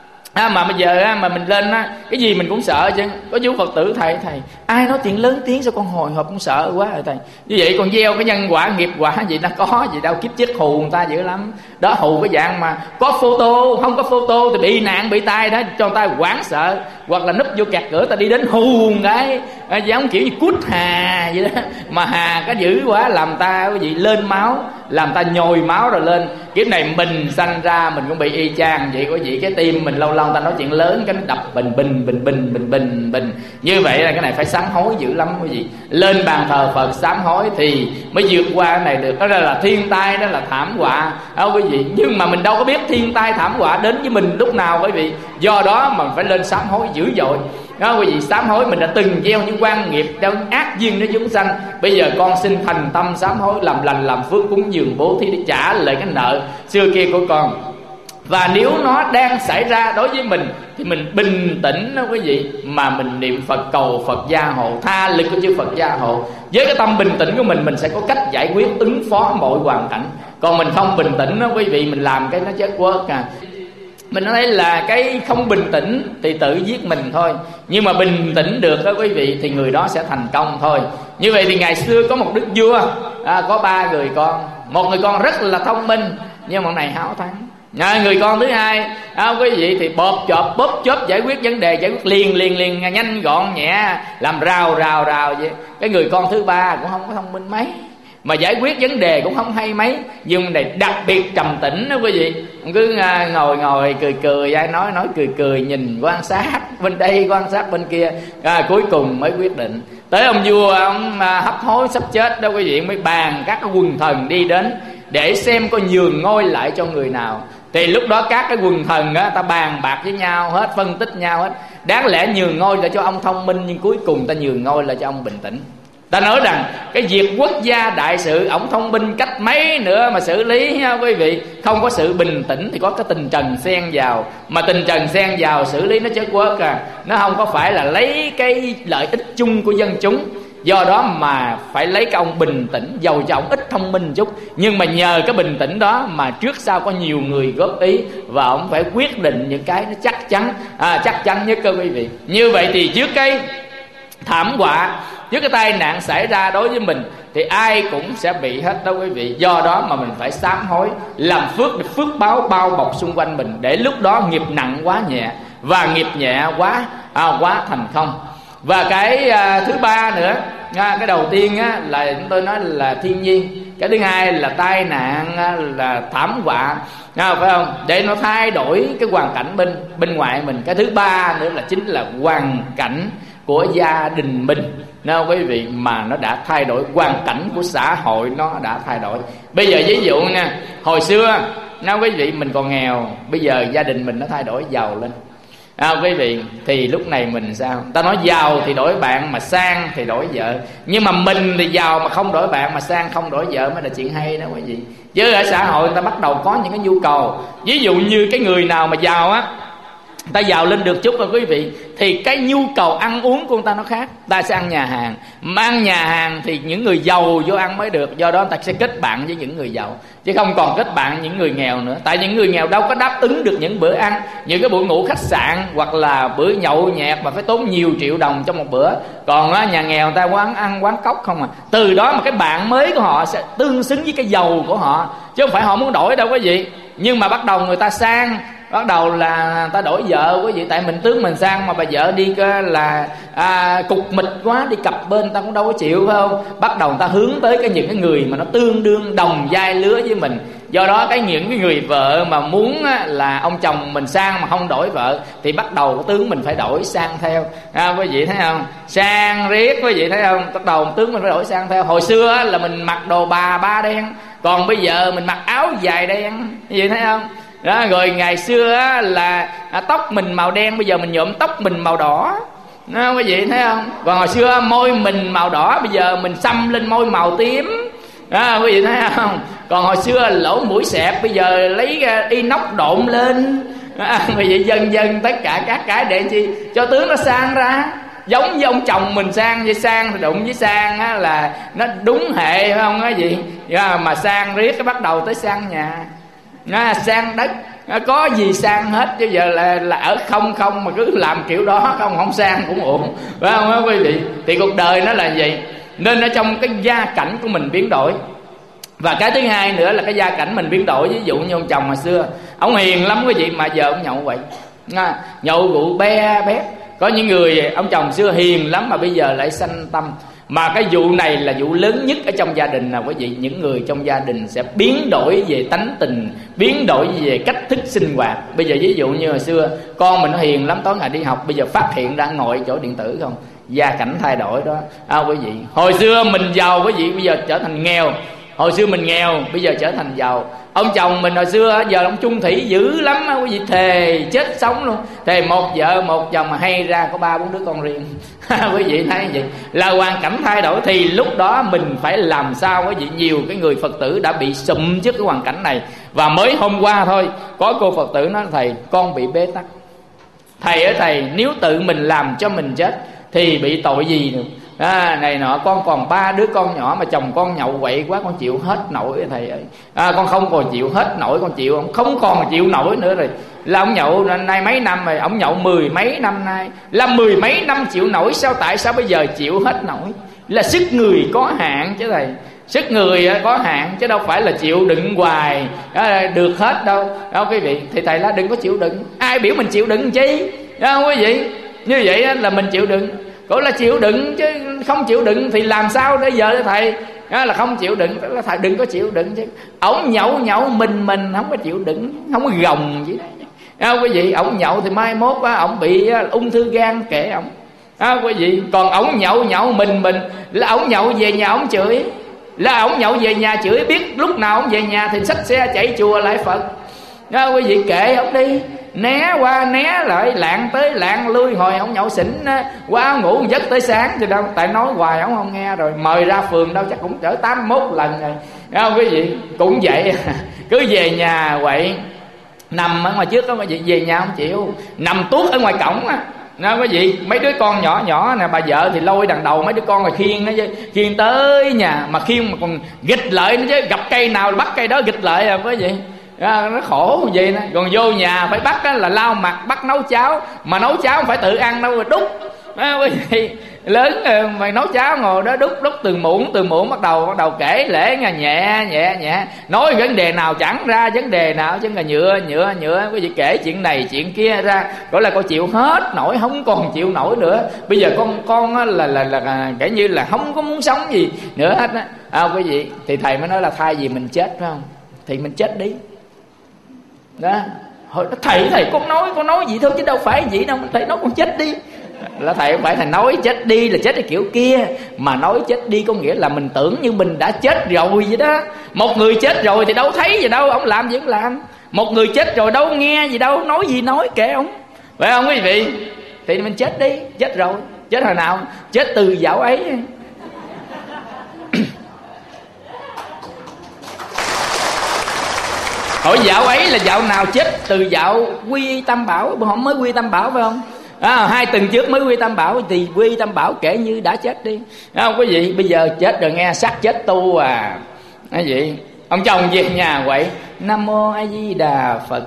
à, mà bây giờ á, mà mình lên á, cái gì mình cũng sợ chứ. Có chú Phật tử thầy thầy ai nói chuyện lớn tiếng sao con hồi hộp cũng sợ quá rồi thầy. Như vậy còn gieo cái nhân quả nghiệp quả gì nó có gì đâu, kiếp trước hù người ta dữ lắm đó. Hù cái dạng mà có photo, không có photo thì bị nạn bị tai đó, cho người ta hoảng sợ, hoặc là núp vô kẹt cửa ta đi đến hù cái à, giống kiểu như cút hà vậy đó. Mà hà cái dữ quá làm ta cái gì lên máu, làm ta nhồi máu rồi lên. Kiếp này mình sanh ra mình cũng bị y chang vậy quý vị. Cái tim mình lâu lâu ta nói chuyện lớn cái nó đập bình bình bình bình bình bình bình. Như vậy là cái này phải sám hối dữ lắm quý vị. Lên bàn thờ Phật sám hối thì mới vượt qua cái này được. Đó là thiên tai, đó là thảm họa đó quý vị. Nhưng mà mình đâu có biết thiên tai thảm họa đến với mình lúc nào quý vị. Do đó mà mình phải lên sám hối dữ dội đó quý vị. Sám hối mình đã từng gieo những quan nghiệp trong ác duyên đến chúng sanh, bây giờ con xin thành tâm sám hối, làm lành làm phước, cúng dường bố thí để trả lại cái nợ xưa kia của con. Và nếu nó đang xảy ra đối với mình thì mình bình tĩnh đó quý vị, mà mình niệm Phật cầu Phật gia hộ, tha lực của chư Phật gia hộ. Với cái tâm bình tĩnh của mình, mình sẽ có cách giải quyết ứng phó mọi hoàn cảnh. Còn mình không bình tĩnh đó quý vị, mình làm cái nó chết quớt à. Mình nói là cái không bình tĩnh thì tự giết mình thôi. Nhưng mà bình tĩnh được đó quý vị thì người đó sẽ thành công thôi. Như vậy thì ngày xưa có một đức vua à, có ba người con. Một người con rất là thông minh, nhưng mà này háo thắng à, người con thứ hai à, quý vị thì bóp chộp bóp chóp giải quyết vấn đề, giải quyết liền liền liền nhanh gọn nhẹ, làm rào rào rào vậy. Cái người con thứ ba cũng không có thông minh mấy, mà giải quyết vấn đề cũng không hay mấy, nhưng này đặc biệt trầm tĩnh đó quý vị. Cứ ngồi ngồi cười cười, ai nói nói cười cười, nhìn quan sát bên đây quan sát bên kia à, cuối cùng mới quyết định. Tới ông vua ông hấp hối sắp chết đó quý vị, mới bàn các cái quần thần đi đến để xem có nhường ngôi lại cho người nào. Thì lúc đó các cái quần thần á, ta bàn bạc với nhau hết, phân tích nhau hết. Đáng lẽ nhường ngôi là cho ông thông minh, nhưng cuối cùng ta nhường ngôi là cho ông bình tĩnh. Ta nói rằng cái việc quốc gia đại sự, ông thông minh cách mấy nữa mà xử lý nha quý vị, không có sự bình tĩnh thì có cái tình trần xen vào. Mà tình trần xen vào xử lý nó chết quớt à. Nó không có phải là lấy cái lợi ích chung của dân chúng. Do đó mà phải lấy cái ông bình tĩnh, dầu cho ông ít thông minh chút, nhưng mà nhờ cái bình tĩnh đó mà trước sau có nhiều người góp ý, và ông phải quyết định những cái nó chắc chắn, à, chắc chắn nhất cơ quý vị. Như vậy thì trước cái thảm họa, trước cái tai nạn xảy ra đối với mình thì ai cũng sẽ bị hết đó quý vị. Do đó mà mình phải sám hối, làm phước để phước báo bao bọc xung quanh mình, để lúc đó nghiệp nặng quá nhẹ và nghiệp nhẹ quá à, quá thành không. Và cái à, thứ ba nữa, à, cái đầu tiên á, là chúng tôi nói là thiên nhiên. Cái thứ hai là tai nạn, á, là thảm họa, à, phải không? Để nó thay đổi cái hoàn cảnh bên bên ngoài mình. Cái thứ ba nữa là chính là hoàn cảnh của gia đình mình, nào quý vị, mà nó đã thay đổi. Hoàn cảnh của xã hội nó đã thay đổi. Bây giờ ví dụ nha, hồi xưa nào quý vị mình còn nghèo, bây giờ gia đình mình nó thay đổi giàu lên, à, quý vị, thì lúc này mình sao? Ta nói giàu thì đổi bạn, mà sang thì đổi vợ. Nhưng mà mình thì giàu mà không đổi bạn, mà sang không đổi vợ mới là chuyện hay đó quý vị. Chứ ở xã hội người ta bắt đầu có những cái nhu cầu. Ví dụ như cái người nào mà giàu á, ta giàu lên được chút rồi quý vị, thì cái nhu cầu ăn uống của người ta nó khác. Ta sẽ ăn nhà hàng, mà ăn nhà hàng thì những người giàu vô ăn mới được. Do đó ta sẽ kết bạn với những người giàu, chứ không còn kết bạn những người nghèo nữa. Tại những người nghèo đâu có đáp ứng được những bữa ăn, những cái buổi ngủ khách sạn, hoặc là bữa nhậu nhẹt mà phải tốn nhiều triệu đồng trong một bữa. Còn á, nhà nghèo người ta quán ăn quán cốc không à. Từ đó mà cái bạn mới của họ sẽ tương xứng với cái giàu của họ, chứ không phải họ muốn đổi đâu quý vị. Nhưng mà bắt đầu người ta sang, bắt đầu là ta đổi vợ quý vị. Tại mình tướng mình sang mà bà vợ đi là à, cục mịch quá, đi cặp bên ta cũng đâu có chịu, phải không? Bắt đầu ta hướng tới cái những cái người mà nó tương đương đồng giai lứa với mình. Do đó cái những cái người vợ mà muốn á, là ông chồng mình sang mà không đổi vợ, thì bắt đầu cái tướng mình phải đổi sang theo, à, quý vị thấy không? Sang riết quý vị thấy không? Bắt đầu tướng mình phải đổi sang theo. Hồi xưa á, là mình mặc đồ bà ba đen, còn bây giờ mình mặc áo dài đen, quý vị thấy không? Đó, rồi ngày xưa á, là à, tóc mình màu đen, bây giờ mình nhuộm tóc mình màu đỏ, đó, quý vị thấy không? Còn hồi xưa môi mình màu đỏ, bây giờ mình xăm lên môi màu tím, đó, quý vị thấy không? Còn hồi xưa lỗ mũi xẹp, bây giờ lấy uh, inox độn lên, đó, quý vị, dần dần tất cả các cái để chi cho tướng nó sang ra. Giống như ông chồng mình sang, với sang thì đụng với sang á, là nó đúng hệ, phải không á gì? Mà sang riết cái bắt đầu tới sang nhà, à, sang đất, à, có gì sang hết. Chứ giờ là, là ở không không mà cứ làm kiểu đó, không không sang cũng ổn, phải không á quý vị? Thì cuộc đời nó là vậy. Nên ở trong cái gia cảnh của mình biến đổi. Và cái thứ hai nữa là cái gia cảnh mình biến đổi. Ví dụ như ông chồng hồi xưa, ông hiền lắm quý vị, mà giờ ông nhậu vậy, à, nhậu rượu be bét. Có những người ông chồng xưa hiền lắm mà bây giờ lại sanh tâm. Mà cái vụ này là vụ lớn nhất ở trong gia đình nào quý vị. Những người trong gia đình sẽ biến đổi về tánh tình, biến đổi về cách thức sinh hoạt. Bây giờ ví dụ như hồi xưa con mình nó hiền lắm, tối ngày đi học, bây giờ phát hiện ra ngồi chỗ điện tử không. Gia cảnh thay đổi đó, à, quý vị. Hồi xưa mình giàu quý vị, bây giờ trở thành nghèo. Hồi xưa mình nghèo, bây giờ trở thành giàu. Ông chồng mình hồi xưa giờ ông chung thủy dữ lắm á quý vị, thề chết sống luôn. Thề một vợ một chồng mà hay ra có ba bốn đứa con riêng. Quý vị thấy vậy là hoàn cảnh thay đổi. Thì lúc đó mình phải làm sao quý vị? Nhiều cái người Phật tử đã bị sụm trước cái hoàn cảnh này. Và mới hôm qua thôi, có cô Phật tử nói thầy con bị bế tắc. Thầy ơi thầy, nếu tự mình làm cho mình chết thì bị tội gì nữa? À, này nọ, con còn ba đứa con nhỏ mà chồng con nhậu quậy quá, con chịu hết nổi thầy ơi. À, con không còn chịu hết nổi, con chịu không không còn chịu nổi nữa rồi. Là ông nhậu nay mấy năm rồi, ông nhậu mười mấy năm nay, là mười mấy năm chịu nổi, sao tại sao bây giờ chịu hết nổi? Là sức người có hạn chứ thầy, sức người có hạn chứ đâu phải là chịu đựng hoài được hết đâu, đâu quý vị. Thì thầy là đừng có chịu đựng, ai biểu mình chịu đựng chi, không quý vị? Như vậy là mình chịu đựng. Gọi là chịu đựng, chứ không chịu đựng thì làm sao bây giờ thầy? Đó là không chịu đựng, là thầy đừng có chịu đựng chứ. Ổng nhậu nhậu mình mình không có chịu đựng, không có gồng gì đó. Quý vị, ổng nhậu thì mai mốt á, ổng bị ung thư gan kệ ổng. Đó, quý vị, còn ổng nhậu nhậu mình mình là ổng nhậu về nhà ổng chửi, là ổng nhậu về nhà chửi, biết lúc nào ổng về nhà thì xách xe chạy chùa lại Phật. Đó, quý vị kệ ông đi, né qua né lại, lạng tới lạng lui, hồi ông nhậu xỉn quá ngủ giấc tới sáng chứ đâu. Tại nói hoài ông không nghe, rồi mời ra phường đâu chắc cũng cỡ tám mốt lần rồi. Đó, quý vị cũng vậy. Cứ về nhà quậy, nằm ở ngoài trước đó, quý vị về nhà không chịu, nằm tuốt ở ngoài cổng á. Đó, quý vị, mấy đứa con nhỏ nhỏ nè, bà vợ thì lôi đằng đầu mấy đứa con rồi khiêng nó chứ, khiêng tới nhà mà khiêng mà còn nghịch lợi nữa chứ, gặp cây nào bắt cây đó nghịch lợi à quý vị. À, nó khổ vậy đó. Còn vô nhà phải bắt á, là lau mặt, bắt nấu cháo, mà nấu cháo không phải tự ăn đâu, mà đút. À, quý vị lớn mày nấu cháo ngồi đó đút đút từng muỗng từng muỗng, bắt đầu bắt đầu kể lễ nha, nhẹ nhẹ nhẹ, nói vấn đề nào chẳng ra vấn đề nào chứ, là nhựa nhựa nhựa quý vị, kể chuyện này chuyện kia ra, gọi là con chịu hết nổi, không còn chịu nổi nữa. Bây giờ con con á, là là là kể như là không có muốn sống gì nữa hết á. À, quý vị, thì thầy mới nói là thay vì mình chết phải không, thì mình chết đi. Đó, hồi thầy thầy con nói con nói gì thôi chứ đâu phải gì đâu, thầy nói con chết đi. Là thầy không phải thầy nói chết đi là chết cái kiểu kia, mà nói chết đi có nghĩa là mình tưởng như mình đã chết rồi vậy đó. Một người chết rồi thì đâu thấy gì đâu, ông làm gì cũng làm. Một người chết rồi đâu nghe gì đâu, nói gì nói kệ ông, phải không quý vị? Thì mình chết đi, chết rồi, chết hồi nào? Chết từ dạo ấy. Hỏi dạo ấy là dạo nào? Chết từ dạo quy tam bảo, không mới quy tam bảo phải không? À, hai tuần trước mới quy tam bảo, thì quy tam bảo kể như đã chết đi. Không quý vị, bây giờ chết rồi nghe, xác chết tu à. Nói vậy, ông chồng về nhà quậy Nam Mô A Di Đà Phật,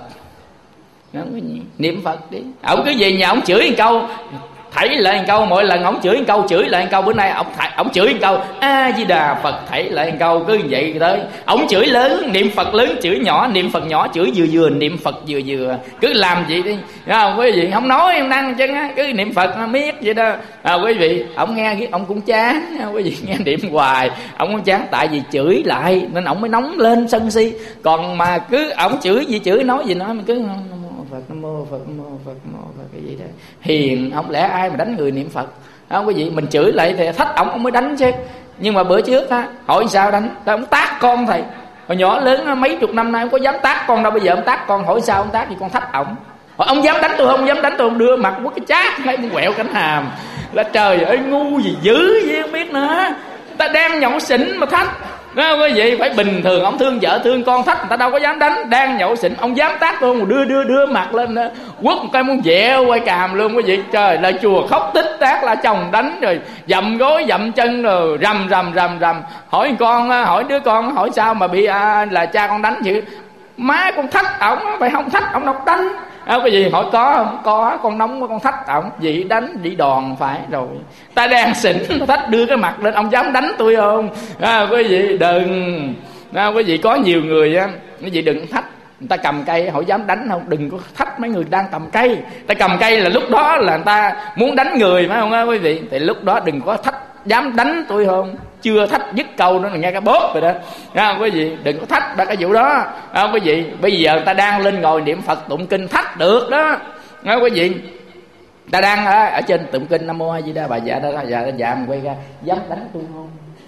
niệm Phật đi. Ông cứ về nhà ông chửi một câu, thảy lại một câu, mỗi lần ông chửi một câu chửi lại một câu. Bữa nay ông thảy, ông chửi một câu A Di Đà Phật, thảy lại một câu, cứ vậy tới. Ông chửi lớn niệm Phật lớn, chửi nhỏ niệm Phật nhỏ, chửi vừa vừa niệm Phật vừa vừa, cứ làm vậy đi. Không quý vị, không nói không năng chứ, cứ niệm Phật miết vậy đó. À, quý vị, ông nghe ông cũng chán. Quý vị nghe niệm hoài ông cũng chán, tại vì chửi lại nên ông mới nóng lên sân si. Còn mà cứ ông chửi gì chửi, nói gì nói, mình cứ Phật, Nam Mô Phật, Nam Mô Phật, Nam Mô Phật, cái gì đó hiền. Không lẽ ai mà đánh người niệm Phật? Không quý vị, mình chửi lại thì thách ổng ông mới đánh chứ. Nhưng mà bữa trước á, hỏi sao đánh? Tại ông tát con thầy. Hồi nhỏ lớn mấy chục năm nay không có dám tát con đâu, bây giờ ông tát con, hỏi sao ông tát thì con thách ổng. Hỏi ông dám đánh tôi không? Dám đánh tôi không? Đưa mặt quất cái chát lấy quẹo cánh hàm. Là trời ơi ngu gì dữ vậy không biết nữa. Ta đang nhậu xỉn mà thách. Đó quý vị, phải bình thường, ông thương vợ thương con thách, người ta đâu có dám đánh. Đang nhậu xỉn ông dám tát tôi không? Đưa đưa đưa mặt lên đó, quất một cái muốn dẹo quay càm luôn quý vị. Trời, là chùa khóc tích tát là chồng đánh, rồi dậm gối dậm chân rồi rầm rầm rầm rầm. Hỏi con, hỏi đứa con, hỏi sao mà bị à, là cha con đánh vậy? Má con thách ổng, phải không thách ổng đâu đánh. À, cái gì hỏi có không? Có, con nóng con thách ổng, vậy đánh đi đòn phải rồi. Ta đang xỉn, ta thách đưa cái mặt lên, ông dám đánh tôi không? À, quý vị đừng. À, quý vị có nhiều người á, quý vị đừng thách. Người ta cầm cây hỏi dám đánh không? Đừng có thách mấy người đang cầm cây. Ta cầm cây là lúc đó là người ta muốn đánh người phải không á quý vị? Thì lúc đó đừng có thách dám đánh tôi không? Chưa thách dứt câu nữa là nghe cái bóp rồi đó. À, quý vị đừng có thách ba cái vụ đó. À, quý vị bây giờ ta đang lên ngồi niệm Phật tụng kinh thách được đó. À, quý vị ta đang ở, ở trên tụng kinh Nam Mô A Di Đà Bà dạ đó, dạ dạ quay ra dám đánh tôi không?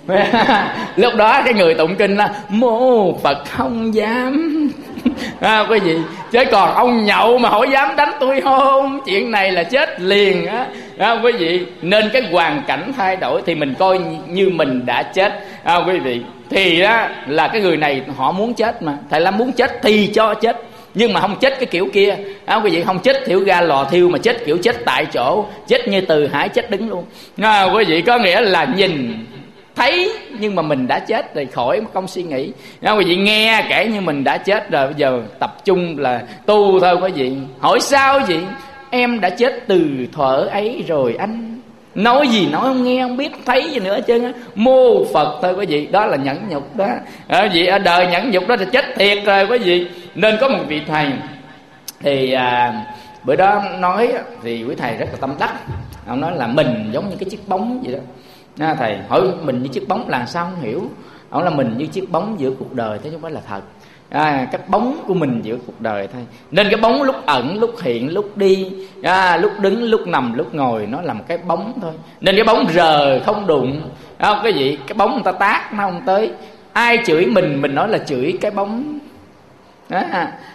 Lúc đó cái người tụng kinh là mô Phật không dám. À, quý vị, chứ còn ông nhậu mà hỏi dám đánh tôi không, chuyện này là chết liền á. À, quý vị, nên cái hoàn cảnh thay đổi thì mình coi như mình đã chết. À, quý vị, thì á, là cái người này họ muốn chết mà, thầy Lâm muốn chết thì cho chết, nhưng mà không chết cái kiểu kia. À, quý vị, không chết kiểu ga lò thiêu, mà chết kiểu chết tại chỗ, chết như Từ Hải chết đứng luôn. À, quý vị, có nghĩa là nhìn thấy nhưng mà mình đã chết rồi, khỏi không suy nghĩ. Đó, quý vị nghe kể như mình đã chết rồi, bây giờ tập trung là tu thôi quý vị. Hỏi sao gì? Em đã chết từ thuở ấy rồi anh. Nói gì nói không nghe, không biết thấy gì nữa chứ. Mô Phật thôi quý vị, đó là nhẫn nhục đó. Quý vị, ở đời nhẫn nhục đó thì chết thiệt rồi quý vị. Nên có một vị thầy thì à, bữa đó nói thì quý thầy rất là tâm đắc. Ông nói là mình giống như cái chiếc bóng vậy đó. À, thầy hỏi mình như chiếc bóng là sao không hiểu. Ông là mình như chiếc bóng giữa cuộc đời, thế chứ không phải là thật. À, cái bóng của mình giữa cuộc đời thôi. Nên cái bóng lúc ẩn, lúc hiện, lúc đi, à, lúc đứng, lúc nằm, lúc ngồi, nó là một cái bóng thôi. Nên cái bóng rờ không đụng. À, cái gì? Cái bóng người ta tát nó không tới. Ai chửi mình, mình nói là chửi cái bóng. À,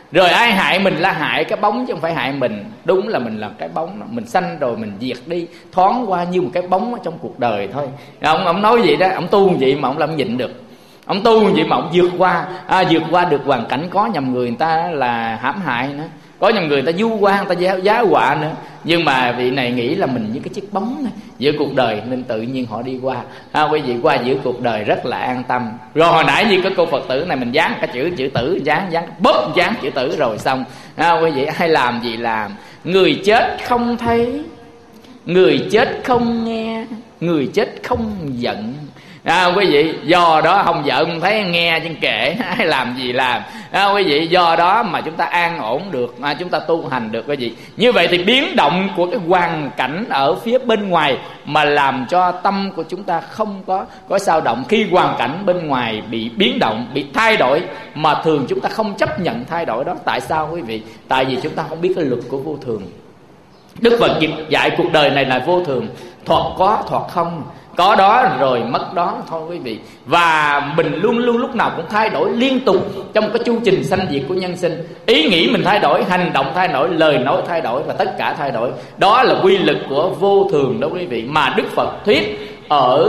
Rồi ai hại mình là hại cái bóng chứ không phải hại mình. Đúng là mình là cái bóng đó. Mình sanh rồi mình diệt đi, thoáng qua như một cái bóng ở trong cuộc đời thôi. Ông ông nói vậy đó, ông tu vậy mà ông làm nhịn được. Ông tu vậy mà ông vượt qua à, vượt qua được hoàn cảnh. Có nhầm người người ta là hãm hại nữa, có nhầm người ta du quan, người ta giá, giá họa nữa. Nhưng mà vị này nghĩ là mình như cái chiếc bóng này, giữa cuộc đời, nên tự nhiên họ đi qua à, quý vị qua giữa cuộc đời rất là an tâm. Rồi hồi nãy như cái cô Phật tử này mình dán cái chữ chữ tử, dán dán bóp dán chữ tử rồi xong à, quý vị ai làm gì làm. Người chết không thấy, người chết không nghe, người chết không giận à, quý vị. Do đó không giận thấy nghe chân kệ, ai làm gì làm à, quý vị. Do đó mà chúng ta an ổn được à, chúng ta tu hành được quý vị. Như vậy thì biến động của cái hoàn cảnh ở phía bên ngoài mà làm cho tâm của chúng ta không có có dao động. Khi hoàn cảnh bên ngoài bị biến động, bị thay đổi mà thường chúng ta không chấp nhận thay đổi đó. Tại sao quý vị? Tại vì chúng ta không biết cái luật của vô thường. Đức Phật dạy cuộc đời này là vô thường, thoạt có thoạt không, có đó rồi mất đó thôi quý vị. Và mình luôn luôn lúc nào cũng thay đổi liên tục trong cái chu trình sanh diệt của nhân sinh. Ý nghĩ mình thay đổi, hành động thay đổi, lời nói thay đổi, và tất cả thay đổi. Đó là quy lực của vô thường đó quý vị, mà Đức Phật thuyết ở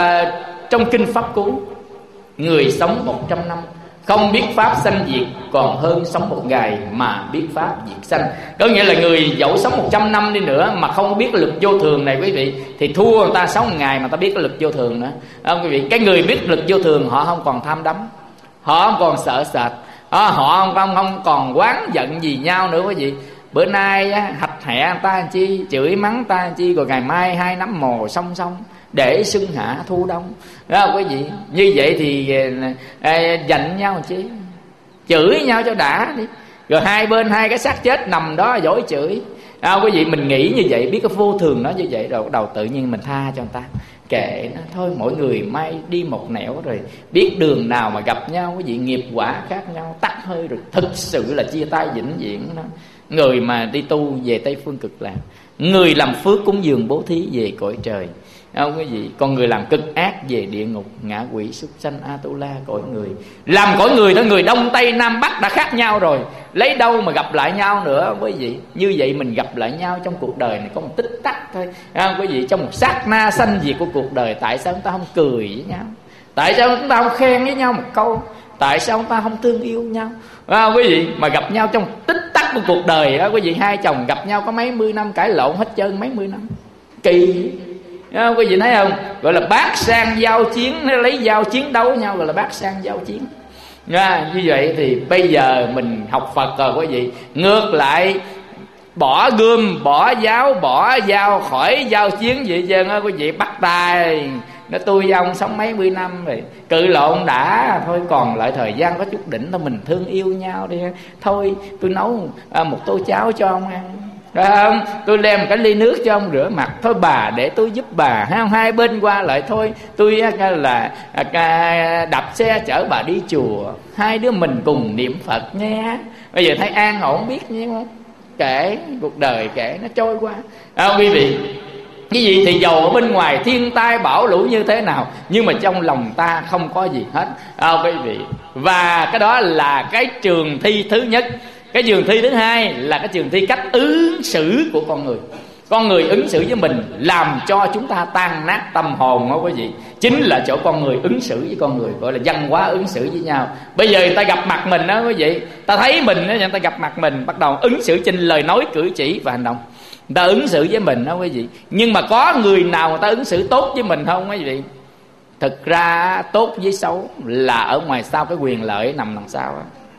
uh, trong kinh Pháp Cú. Người sống một trăm năm không biết pháp sanh diệt còn hơn sống một ngày mà biết pháp diệt sanh. Có nghĩa là người dẫu sống một trăm năm đi nữa mà không biết lực vô thường này quý vị, thì thua người ta sống một ngày mà ta biết cái lực vô thường nữa à, quý vị. Cái người biết lực vô thường họ không còn tham đắm, họ không còn sợ sệt à, họ không, không, không còn oán giận gì nhau nữa quý vị. Bữa nay á, hạch hẹ người ta chi, chửi mắng ta chi, rồi ngày mai hai nắm mồ song song để xuân hạ thu đông đó quý vị. Như vậy thì à, giận nhau chi, chửi nhau cho đã đi, rồi hai bên hai cái xác chết nằm đó dối chửi à, quý vị. Mình nghĩ như vậy, biết cái vô thường nó như vậy, rồi bắt đầu tự nhiên mình tha cho người ta, kệ nó thôi, mỗi người mai đi một nẻo, rồi biết đường nào mà gặp nhau quý vị, nghiệp quả khác nhau, tắt hơi rồi thực sự là chia tay vĩnh viễn đó. Người mà đi tu về Tây Phương Cực Lạc, người làm phước cúng dường bố thí về cõi trời không quý vị. Còn người làm cực ác về địa ngục, ngạ quỷ, súc sanh, Atula, cõi người. Làm cõi người đó, người Đông Tây Nam Bắc đã khác nhau rồi, lấy đâu mà gặp lại nhau nữa quý vị. Như vậy mình gặp lại nhau trong cuộc đời này có một tích tắc thôi à, quý vị. Trong một sát na sanh diệt của cuộc đời, tại sao chúng ta không cười với nhau? Tại sao chúng ta không khen với nhau một câu? Tại sao chúng ta không thương yêu nhau à, quý vị? Mà gặp nhau trong tích tắc của cuộc đời đó quý vị. Hai chồng gặp nhau có mấy mươi năm, cãi lộn hết trơn mấy mươi năm, kỳ à, quý vị thấy không? Gọi là bát sang giao chiến, nó lấy dao chiến đấu nhau, gọi là bát sang giao chiến à, như vậy thì bây giờ mình học Phật rồi quý vị, ngược lại bỏ gươm, bỏ giáo, bỏ dao, khỏi giao chiến vậy trơn á quý vị. Bắt tay nó tôi với ông sống mấy mươi năm rồi, cự lộn đã thôi, còn lại thời gian có chút đỉnh thôi, mình thương yêu nhau đi. Thôi tôi nấu à, một tô cháo cho ông ăn, phải không? Tôi đem một cái ly nước cho ông rửa mặt, thôi bà để tôi giúp bà, ha, hai bên qua lại thôi, tôi là à, đạp xe chở bà đi chùa, hai đứa mình cùng niệm Phật nghe. Bây giờ thấy an ổn biết nhé, không? Kể cuộc đời kể nó trôi qua à, quý vị. Cái gì thì dầu ở bên ngoài thiên tai bão lũ như thế nào, nhưng mà trong lòng ta không có gì hết à, quý vị. Và cái đó là cái trường thi thứ nhất. Cái trường thi thứ hai là cái trường thi cách ứng xử của con người. Con người ứng xử với mình làm cho chúng ta tan nát tâm hồn đó quý vị. Chính là chỗ con người ứng xử với con người, gọi là văn hóa ứng xử với nhau. Bây giờ người ta gặp mặt mình đó quý vị, ta thấy mình đó, người ta gặp mặt mình bắt đầu ứng xử trên lời nói, cử chỉ và hành động. Người ta ứng xử với mình đó quý vị. Nhưng mà có người nào người ta ứng xử tốt với mình không quý vị? Thực ra tốt với xấu là ở ngoài sau cái quyền lợi nằm đằng sau đó.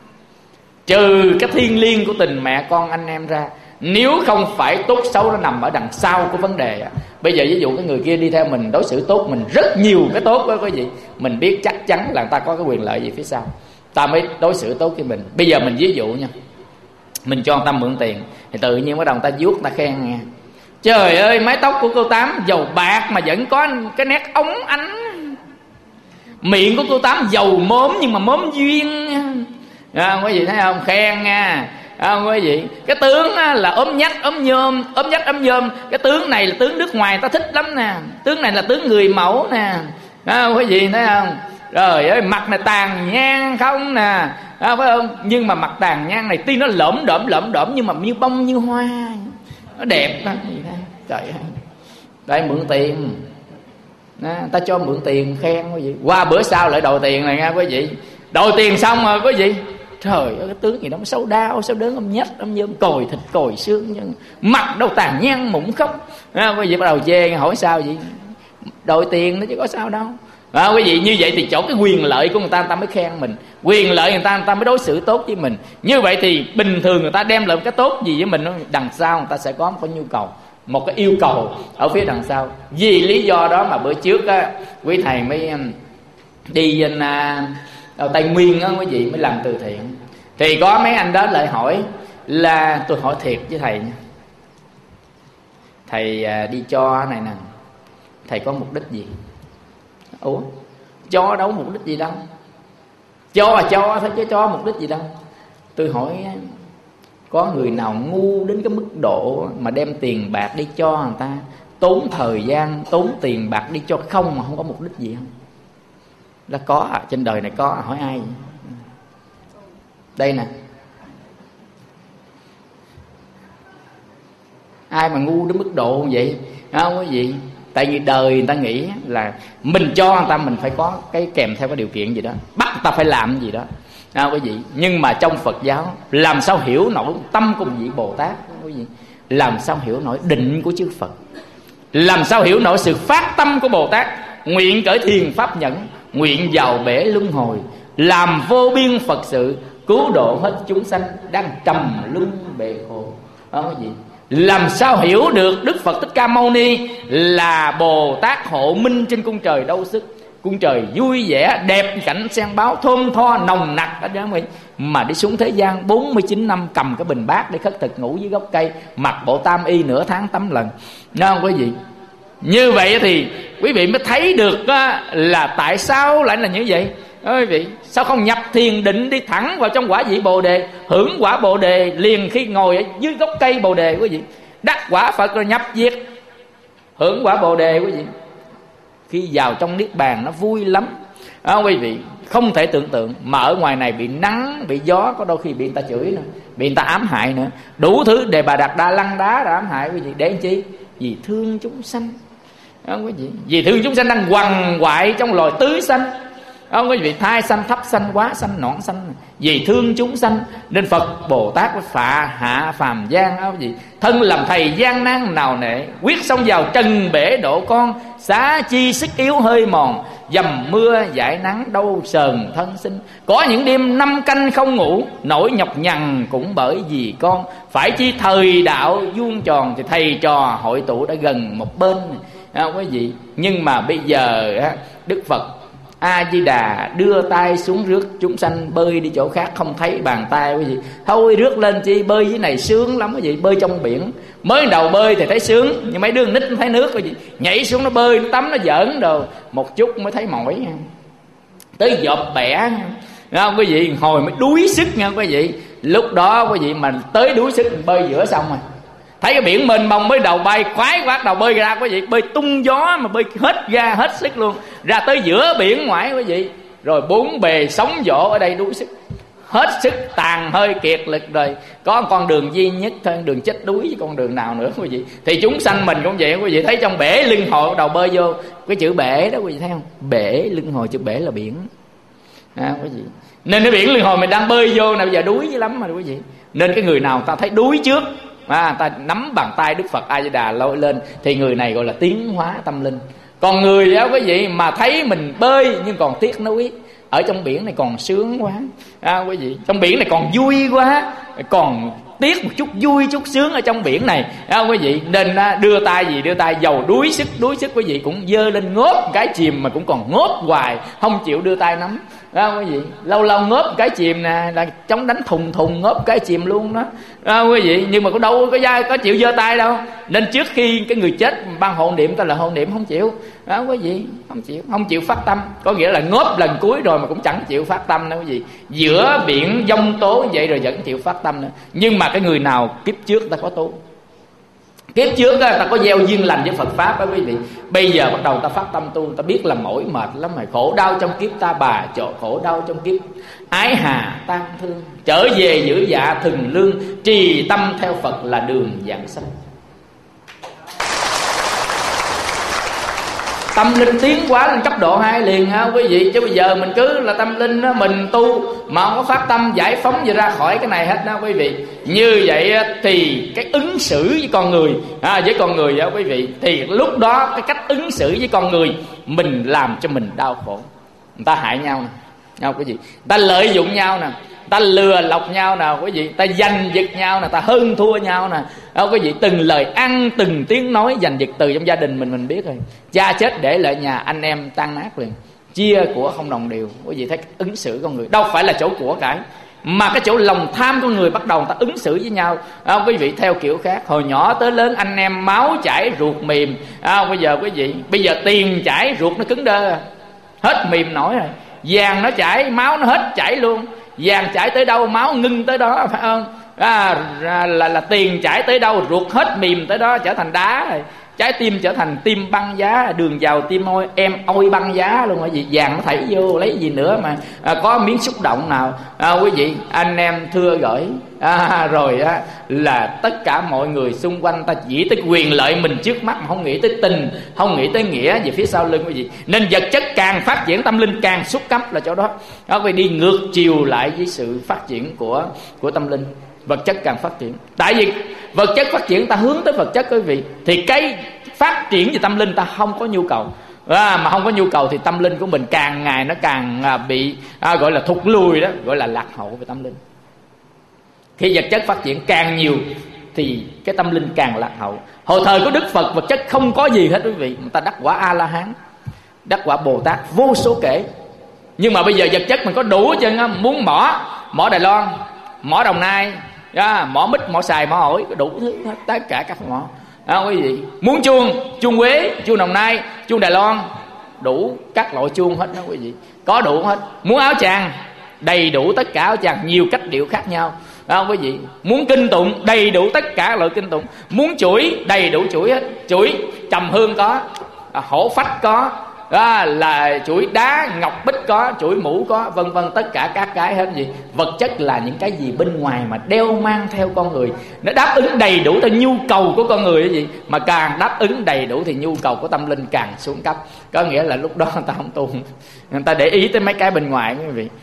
Trừ cái thiêng liêng của tình mẹ con anh em ra, nếu không phải tốt xấu nó nằm ở đằng sau của vấn đề. Bây giờ ví dụ cái người kia đi theo mình đối xử tốt mình rất nhiều cái tốt đó quý vị, mình biết chắc chắn là người ta có cái quyền lợi gì phía sau, ta mới đối xử tốt với mình. Bây giờ mình ví dụ nha, mình cho người ta mượn tiền thì tự nhiên bắt đầu người ta vuốt, người ta khen nghe, trời ơi mái tóc của cô Tám dầu bạc mà vẫn có cái nét óng ánh, miệng của cô Tám dầu mốm nhưng mà mốm duyên à, quý vị thấy không? Khen nha à, quý vị. Cái tướng á, là ốm nhách ốm nhôm, ốm nhách ốm nhôm. Cái tướng này là tướng nước ngoài ta thích lắm nè, tướng này là tướng người mẫu nè à, quý vị thấy không? Rồi ơi mặt này tàn nhang không nè à, phải không? Nhưng mà mặt tàn nhang này tuy nó lởm đởm lởm đởm nhưng mà như bông như hoa, nó đẹp đó. Trời ơi, đây mượn tiền đó, ta cho mượn tiền khen quý vị, qua bữa sau lại đòi tiền này nha quý vị. Đòi tiền xong rồi quý vị, trời ơi cái tướng gì đó xấu đau xấu đớn, ông nhách ông nhôm cồi thịt cồi xương, nhưng mặt đâu tàn nhang mụn khóc. À, quý vị bắt đầu chê, hỏi sao vậy? Đòi tiền nó chứ có sao đâu. À, quý vị, như vậy thì chỗ cái quyền lợi của người ta, người ta mới khen mình, quyền lợi người ta, người ta mới đối xử tốt với mình. Như vậy thì bình thường người ta đem lại cái tốt gì với mình, đằng sau người ta sẽ có một cái nhu cầu, một cái yêu cầu ở phía đằng sau. Vì lý do đó mà bữa trước á, quý thầy mới đi trên uh, Tây Nguyên á, quý vị, mới làm từ thiện. Thì có mấy anh đó lại hỏi là, tôi hỏi thiệt với thầy nha, thầy uh, đi cho này nè, thầy có mục đích gì? Ủa, cho đâu mục đích gì đâu, cho là cho thôi chứ cho mục đích gì đâu. Tôi hỏi, có người nào ngu đến cái mức độ mà đem tiền bạc đi cho người ta, tốn thời gian, tốn tiền bạc đi cho không mà không có mục đích gì không? Là có à, trên đời này có à, hỏi ai vậy? Đây nè, ai mà ngu đến mức độ như vậy? Không quý vị, tại vì đời người ta nghĩ là mình cho người ta mình phải có cái kèm theo cái điều kiện gì đó, bắt người ta phải làm gì đó. À, quý vị, nhưng mà trong Phật giáo làm sao hiểu nổi tâm của một vị Bồ Tát, quý vị, làm sao hiểu nổi định của chư Phật, làm sao hiểu nổi sự phát tâm của Bồ Tát, nguyện cởi thiền pháp nhẫn, nguyện vào bể luân hồi, làm vô biên Phật sự, cứu độ hết chúng sanh đang trầm luân bể khổ. À, quý vị, làm sao hiểu được Đức Phật Thích Ca Mâu Ni là Bồ Tát hộ minh trên cung trời đâu sức, cung trời vui vẻ đẹp cảnh sen báo thơm tho nồng nặc ở đó, mà đi xuống thế gian bốn mươi chín năm cầm cái bình bát để khất thực, ngủ dưới gốc cây, mặc bộ tam y nửa tháng tắm lần. Nghe không quý vị? Như vậy thì quý vị mới thấy được á, là tại sao lại là như vậy. Quý vị, sao không nhập thiền định đi thẳng vào trong quả vị Bồ Đề, hưởng quả Bồ Đề liền khi ngồi ở dưới gốc cây Bồ Đề quý vị, đắc quả Phật rồi nhập diệt hưởng quả Bồ Đề quý vị. Khi vào trong niết bàn nó vui lắm à, quý vị, không thể tưởng tượng. Mà ở ngoài này bị nắng, bị gió, có đôi khi bị người ta chửi nữa, bị người ta ám hại nữa, đủ thứ Đề Bà Đạt Đa lăng đá đã ám hại quý vị. Để làm chi? Vì thương chúng sanh à, quý vị, vì thương chúng sanh đang quằn quại trong loài tứ sanh. Không quý vị, thai sanh, thấp sanh, quá sanh, nõn sanh, vì thương chúng sanh nên Phật Bồ Tát mới phạ hạ phàm gian đó quý vị. Thân làm thầy gian nan nào nệ, quyết xông vào trần bể độ con, xá chi sức yếu hơi mòn, dầm mưa dãi nắng đâu sờn thân sinh. Có những đêm năm canh không ngủ, nỗi nhọc nhằn cũng bởi vì con. Phải chi thời đạo vuông tròn thì thầy trò hội tụ đã gần một bên à, quý vị. Nhưng mà bây giờ Đức Phật A Di Đà đưa tay xuống rước chúng sanh bơi đi chỗ khác, không thấy bàn tay quý vị. Thôi rước lên chi, bơi dưới này sướng lắm quý vị, bơi trong biển. Mới đầu bơi thì thấy sướng, nhưng mấy đứa nít không thấy nước quý vị, nhảy xuống nó bơi, nó tắm, nó giỡn đồ, một chút mới thấy mỏi nha. Tới dọp bẻ nha quý vị, hồi mới đuối sức nha quý vị. Lúc đó quý vị mà tới đuối sức bơi giữa xong rồi, thấy cái biển mênh mông, mới đầu bay khoái quá, đầu bơi ra quý vị, bơi tung gió mà bơi hết ra hết sức luôn, ra tới giữa biển ngoài quý vị, rồi bốn bề sóng vỗ, ở đây đuối sức hết sức, tàn hơi kiệt lực rồi, có con đường duy nhất thôi, đường chết đuối chứ con đường nào nữa quý vị. Thì chúng sanh mình cũng vậy quý vị, thấy trong bể luân hồi đầu bơi vô, cái chữ bể đó quý vị thấy không, bể luân hồi, chữ bể là biển à, quý vị. Nên cái biển luân hồi mình đang bơi vô nào bây giờ đuối dữ lắm mà quý vị. Nên cái người nào ta thấy đuối trước à, ta nắm bàn tay Đức Phật A Di Đà lôi lên thì người này gọi là tiến hóa tâm linh. Còn người đó quý vị mà thấy mình bơi nhưng còn tiếc nuối, ở trong biển này còn sướng quá à, quý vị, trong biển này còn vui quá, còn tiếc một chút vui chút sướng ở trong biển này à, quý vị. Nên à, đưa tay gì đưa tay, dầu đuối sức đuối sức quý vị cũng dơ lên ngốp cái chìm mà cũng còn ngốp hoài, không chịu đưa tay nắm à, quý vị. Lâu lâu ngốp cái chìm nè là chống đánh thùng thùng ngốp cái chìm luôn đó à, quý vị. Nhưng mà có đâu có dai có chịu giơ tay đâu. Nên trước khi cái người chết ban hộ niệm ta là hộ niệm không chịu à, quý vị, không chịu không chịu phát tâm, có nghĩa là ngốp lần cuối rồi mà cũng chẳng chịu phát tâm nữa quý vị. Giữa biển giông tố như vậy rồi vẫn chịu phát tâm nữa. Nhưng mà cái người nào kiếp trước ta có tu, Kiếp trước á, ta có gieo duyên lành với Phật Pháp á quý vị. Bây giờ bắt đầu ta phát tâm tu, ta biết là mỏi mệt lắm rồi. Khổ đau trong kiếp ta bà, chỗ khổ đau trong kiếp ái hà tan thương. Trở về giữ dạ thường lương, trì tâm theo Phật là đường giảng sanh. Tâm linh tiến hóa lên cấp độ hai liền ha quý vị. Chứ bây giờ mình cứ là tâm linh đó, mình tu mà không có phát tâm giải phóng gì ra khỏi cái này hết đó quý vị. Như vậy thì cái ứng xử với con người à, với con người đó quý vị, thì lúc đó cái cách ứng xử với con người mình làm cho mình đau khổ. Người ta hại nhau nè, nhau quý vị, người ta lợi dụng nhau nè, người ta lừa lọc nhau nè quý vị, người ta giành giật nhau nè, người ta hơn thua nhau nè. Đó quý vị, từng lời ăn, từng tiếng nói giành giật từ trong gia đình mình mình biết rồi. Cha chết để lại nhà, anh em tan nát liền. Chia của không đồng đều. Quý vị thấy ứng xử con người đâu phải là chỗ của cải, mà cái chỗ lòng tham con người bắt đầu người ta ứng xử với nhau à, quý vị theo kiểu khác. Hồi nhỏ tới lớn anh em máu chảy ruột mềm à, bây giờ quý vị, bây giờ tiền chảy ruột nó cứng đơ, hết mềm nổi rồi. Vàng nó chảy máu nó hết chảy luôn. Vàng chảy tới đâu máu ngưng tới đó, phải không? À, là, là, là tiền chảy tới đâu ruột hết mềm tới đó, trở thành đá rồi. Trái tim trở thành tim băng giá, đường vào tim ôi em ôi băng giá luôn. Bởi vì vàng nó thảy vô lấy gì nữa mà à, có miếng xúc động nào à, quý vị anh em thưa gửi à, rồi á, là tất cả mọi người xung quanh ta chỉ tới quyền lợi mình trước mắt, mà không nghĩ tới tình, không nghĩ tới nghĩa gì phía sau lưng quý vị. Nên vật chất càng phát triển, tâm linh càng xúc cấp là chỗ đó. Đó quý vị, đi ngược chiều lại với sự phát triển của của tâm linh. Vật chất càng phát triển, tại vì vật chất phát triển ta hướng tới vật chất quý vị, thì cái phát triển về tâm linh ta không có nhu cầu à, mà không có nhu cầu thì tâm linh của mình càng ngày nó càng à, bị à, gọi là thụt lùi, đó gọi là lạc hậu về tâm linh. Khi vật chất phát triển càng nhiều thì cái tâm linh càng lạc hậu. Hồi thời của Đức Phật vật chất không có gì hết quý vị, người ta đắc quả A La Hán, đắc quả Bồ Tát vô số kể. Nhưng mà bây giờ vật chất mình có đủ chân á, muốn mỏ mỏ Đài Loan, mỏ Đồng Nai, yeah, mỏ mít, mỏ xài, mỏ ổi, đủ thứ hết, tất cả các mỏ à, quý vị. Muốn chuông, chuông Quế, chuông Đồng Nai, chuông Đài Loan, đủ các loại chuông hết đó quý vị, có đủ hết. Muốn áo choàng, đầy đủ tất cả áo choàng, nhiều cách điệu khác nhau à, quý vị. Muốn kinh tụng, đầy đủ tất cả loại kinh tụng. Muốn chuỗi, đầy đủ chuỗi hết. Chuỗi trầm hương có, à, hổ phách có, đó là chuỗi đá ngọc bích có, chuỗi mũ có, vân vân, tất cả các cái hết gì. Vật chất là những cái gì bên ngoài mà đeo mang theo con người, nó đáp ứng đầy đủ theo nhu cầu của con người cái gì, mà càng đáp ứng đầy đủ thì nhu cầu của tâm linh càng xuống cấp. Có nghĩa là lúc đó người ta không tu, người ta để ý tới mấy cái bên ngoài quý vị.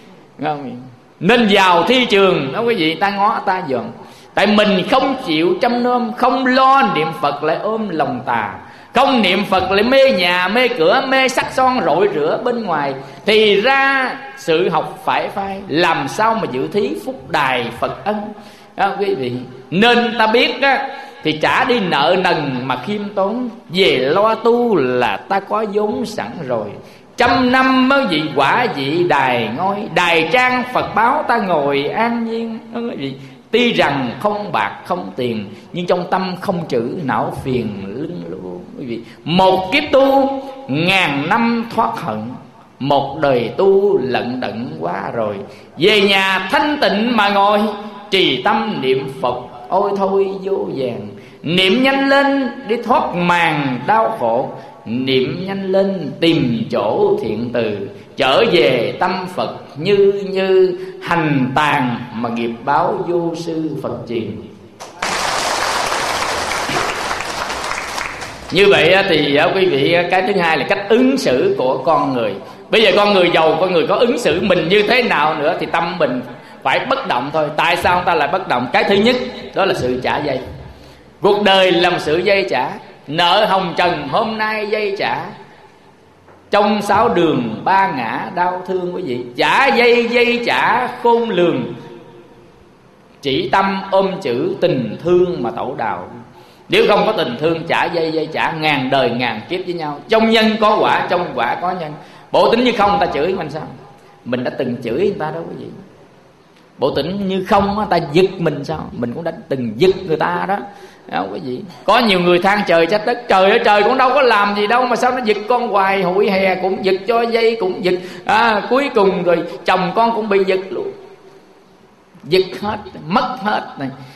Nên vào thi trường đó quý vị, ta ngó ta dòm, tại mình không chịu chăm nom, không lo niệm Phật lại ôm lòng tà, không niệm Phật lại mê nhà mê cửa, mê sắc son rội rửa bên ngoài, thì ra sự học phải phai, làm sao mà dự thí phúc đài Phật ân đó quý vị. Nên ta biết á, thì trả đi nợ nần mà khiêm tốn, về lo tu là ta có vốn sẵn rồi. Trăm năm mới vị quả vị đài ngôi, đài trang Phật báo ta ngồi an nhiên đó quý vị. Tuy rằng không bạc không tiền, nhưng trong tâm không chữ não phiền lưng lũ quý vị. Một kiếp tu ngàn năm thoát hận, một đời tu lận đận quá rồi. Về nhà thanh tịnh mà ngồi, trì tâm niệm Phật ôi thôi vô vàng. Niệm nhanh lên đi thoát màn đau khổ, niệm nhanh lên tìm chỗ thiện từ, trở về tâm Phật như như hành tàn mà nghiệp báo vô sư Phật truyền. Như vậy thì quý vị, cái thứ hai là cách ứng xử của con người. Bây giờ con người giàu, con người có ứng xử mình như thế nào nữa thì tâm mình phải bất động thôi. Tại sao ta lại bất động? Cái thứ nhất đó là sự trả dây. Cuộc đời là một sự dây trả, nợ hồng trần hôm nay dây trả, trong sáu đường ba ngã đau thương quý vị. Trả dây dây trả khôn lường, chỉ tâm ôm chữ tình thương mà tẩu đào. Nếu không có tình thương, trả dây dây trả ngàn đời ngàn kiếp với nhau. Trong nhân có quả, trong quả có nhân. Bộ tính như không ta chửi mình sao? Mình đã từng chửi người ta đó quý vị. Bộ tính như không ta giật mình sao? Mình cũng đã từng giật người ta đó. Đó, quý vị. Có nhiều người than trời trách đất, trời ơi trời cũng đâu có làm gì đâu mà sao nó giật con hoài, hụi hè cũng giật, cho dây cũng giật à, cuối cùng rồi chồng con cũng bị giật luôn, giật hết, mất hết này.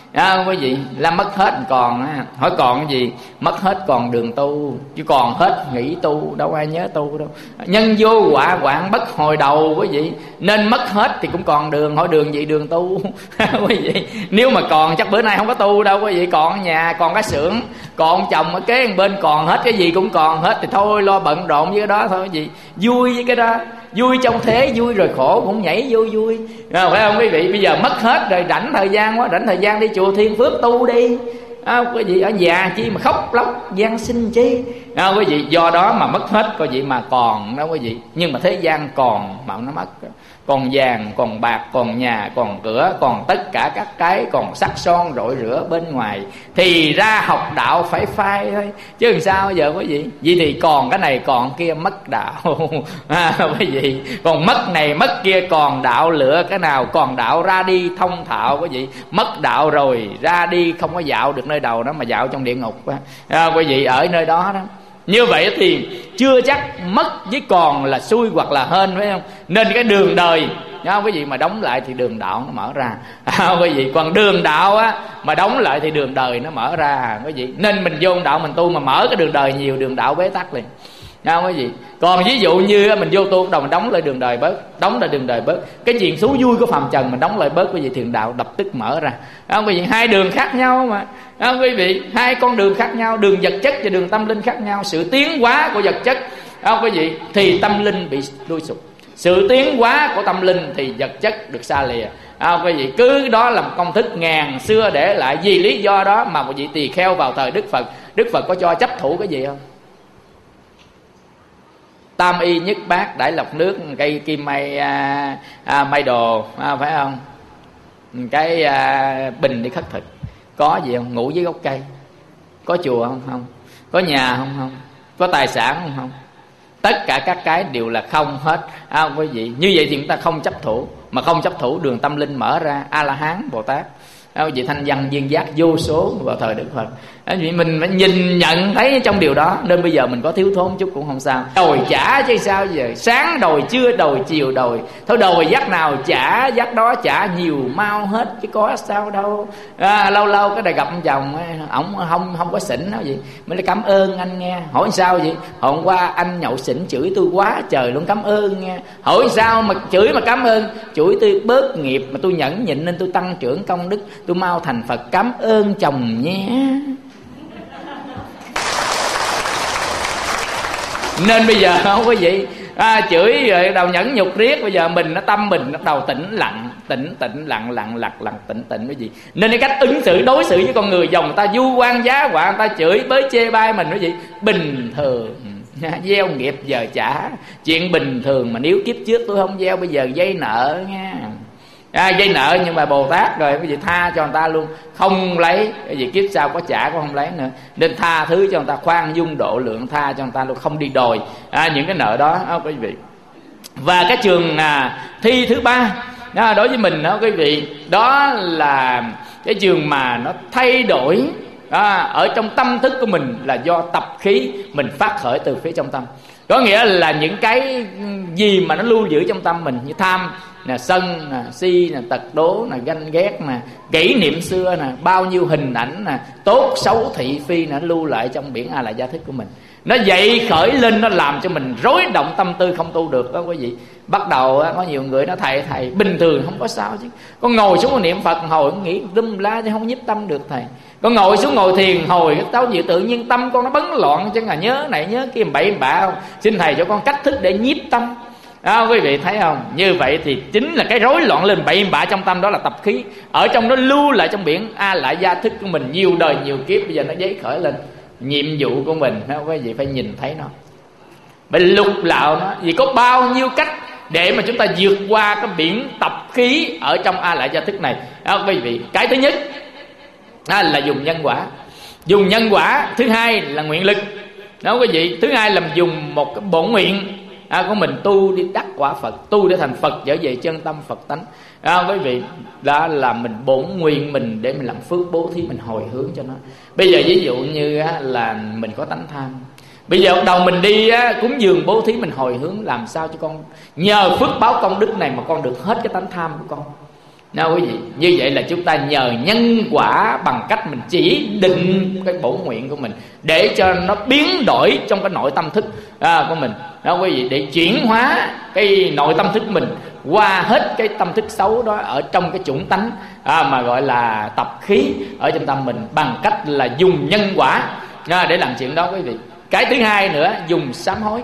À, quý vị, là mất hết còn á. Hỏi còn cái gì? Mất hết còn đường tu, chứ còn hết nghĩ tu, đâu ai nhớ tu đâu. Nhân vô quả quạng bất hồi đầu quý vị. Nên mất hết thì cũng còn đường. Hỏi đường gì? Đường tu. Quý vị, nếu mà còn chắc bữa nay không có tu đâu quý vị. Còn nhà, còn cái xưởng, còn chồng ở kế bên, còn hết, cái gì cũng còn hết. Thì thôi lo bận rộn với cái đó thôi quý vị. Vui với cái đó, vui trong thế, vui rồi khổ cũng nhảy vô vui, à, phải không quý vị? Bây giờ mất hết rồi, rảnh thời gian quá, rảnh thời gian đi chùa Thiên Phước tu đi, à, quý vị. Ở già chi mà khóc lóc gian sinh chi, à, quý vị. Do đó mà mất hết, quý vị mà còn đó quý vị. Nhưng mà thế gian còn mà nó mất, còn vàng, còn bạc, còn nhà, còn cửa, còn tất cả các cái, còn sắc son rọi rửa bên ngoài. Thì ra học đạo phải phai thôi, chứ làm sao giờ quý vị? Vậy thì còn cái này còn kia mất đạo, à, quý vị. Còn mất này mất kia còn đạo, lựa cái nào còn đạo ra đi thông thạo quý vị. Mất đạo rồi ra đi không có dạo được nơi đầu đó, mà dạo trong địa ngục, à, quý vị, ở nơi đó đó. Như vậy thì chưa chắc mất với còn là xui hoặc là hên, phải không? Nên cái đường đời nha quý vị mà đóng lại thì đường đạo nó mở ra, à, quý vị. Còn đường đạo á mà đóng lại thì đường đời nó mở ra, quý vị. Nên mình vô đạo mình tu mà mở cái đường đời nhiều, đường đạo bế tắc liền, nha quý vị. Còn ví dụ như mình vô tu đầu mình đóng lại đường đời bớt, đóng lại đường đời bớt, cái chuyện xú vui của phàm trần mình đóng lại bớt, quý vị, thiền đạo lập tức mở ra, à, quý vị. Hai đường khác nhau mà, à, quý vị. Hai con đường khác nhau, đường vật chất và đường tâm linh khác nhau. Sự tiến hóa của vật chất, à, quý vị, thì tâm linh bị đuôi sụp. Sự tiến hóa của tâm linh thì vật chất được xa lìa, à, quý vị. Cứ đó là một công thức ngàn xưa để lại. Vì lý do đó mà quý vị tỳ kheo vào thời Đức Phật, Đức Phật có cho chấp thủ cái gì không? Tam y nhất bát, đại lọc nước, cây kim may, à, à, may đồ, à, phải không? Cái à, bình để khất thực. Có gì không? Ngủ dưới gốc cây. Có chùa không? Không. Có nhà không? Không. Có tài sản không? Không. Tất cả các cái đều là không hết, à, quý vị. Như vậy thì chúng ta không chấp thủ. Mà không chấp thủ, đường tâm linh mở ra. A-la-hán, Bồ Tát, à, quý vị. Thanh văn viên giác vô số vào thời Đức Phật, à, quý vị. Mình phải nhìn nhận thấy trong điều đó. Nên bây giờ mình có thiếu thốn chút cũng không sao. Đòi trả chứ sao giờ. Sáng đòi, trưa đòi, chiều đòi. Thôi đòi giác nào trả giác đó, trả nhiều mau hết chứ có sao đâu, à, lâu lâu cái này gặp ông chồng ổng không không có xỉn đó gì, mới lại cảm ơn anh nghe. Hỏi sao vậy? Hôm qua anh nhậu xỉn chửi tôi quá trời luôn, cảm ơn nghe. Hỏi sao mà chửi mà cảm ơn? Chửi tôi bớt nghiệp mà tôi nhẫn nhịn nên tôi tăng trưởng công đức, tôi mau thành Phật, cảm ơn chồng nhé. Nên bây giờ không quý vị, à, chửi rồi đầu nhẫn nhục riết. Bây giờ mình nó tâm mình nó đầu tĩnh lặng, tĩnh tĩnh lặng lặng lặng lặng tĩnh tĩnh cái gì. Nên cái cách ứng xử đối xử với con người, dòng ta du quan giá họa, người ta chửi bới chê bai mình cái gì bình thường. Gieo nghiệp giờ trả, chuyện bình thường. Mà nếu kiếp trước tôi không gieo, bây giờ dây nợ nha, à, dây nợ. Nhưng mà Bồ Tát rồi cái gì tha cho người ta luôn, không lấy cái gì, kiếp sau có trả cũng không lấy nữa. Nên tha thứ cho người ta, khoan dung độ lượng, tha cho người ta luôn, không đi đòi, à, những cái nợ đó, à, quý vị. Và cái trường à, thi thứ ba, à, đối với mình đó quý vị, đó là cái trường mà nó thay đổi, à, ở trong tâm thức của mình, là do tập khí mình phát khởi từ phía trong tâm. Có nghĩa là những cái gì mà nó lưu giữ trong tâm mình, như tham nè, sân nè, si nè, tật đố nè, ganh ghét nè, kỷ niệm xưa nè, bao nhiêu hình ảnh nè, tốt xấu thị phi nè, lưu lại trong biển A Lại Gia Thức của mình. Nó dậy khởi lên, nó làm cho mình rối động tâm tư, không tu được đó quý vị. Bắt đầu có nhiều người nói thầy thầy bình thường không có sao chứ, con ngồi xuống con niệm Phật hồi nghĩ đâm la chứ không nhiếp tâm được thầy. Con ngồi xuống ngồi thiền hồi cái tao gì tự nhiên tâm con nó bấn loạn chứ, là nhớ này nhớ kia bậy bạ không. Xin thầy cho con cách thức để nhiếp tâm. À, quý vị thấy không? Như vậy thì chính là cái rối loạn lên bậy bạ trong tâm, đó là tập khí. Ở trong đó lưu lại trong biển A Lại Gia Thức của mình nhiều đời nhiều kiếp, bây giờ nó dấy khởi lên. Nhiệm vụ của mình đó, quý vị phải nhìn thấy nó, phải lục lạo nó. Vì có bao nhiêu cách để mà chúng ta vượt qua cái biển tập khí ở trong A Lại Gia Thức này đó, quý vị. Cái thứ nhất đó là dùng nhân quả, dùng nhân quả. Thứ hai là nguyện lực đó quý vị. Thứ hai là dùng một cái bổn nguyện à, của mình tu đi đắc quả Phật, tu để thành Phật, trở về chân tâm Phật tánh à, quý vị. Đó là mình bổn nguyện mình để mình làm phước bố thí, mình hồi hướng cho nó. Bây giờ ví dụ như á, là mình có tánh tham, bây giờ đầu mình đi á, cúng dường bố thí, mình hồi hướng làm sao cho con nhờ phước báo công đức này mà con được hết cái tánh tham của con Nào quý vị, như vậy là chúng ta nhờ nhân quả bằng cách mình chỉ định cái bổn nguyện của mình để cho nó biến đổi trong cái nội tâm thức à, của mình. Đó quý vị, để chuyển hóa cái nội tâm thức mình qua hết cái tâm thức xấu đó ở trong cái chủng tánh à, mà gọi là tập khí ở trong tâm mình, bằng cách là dùng nhân quả à, để làm chuyện đó quý vị. Cái thứ hai nữa, dùng sám hối.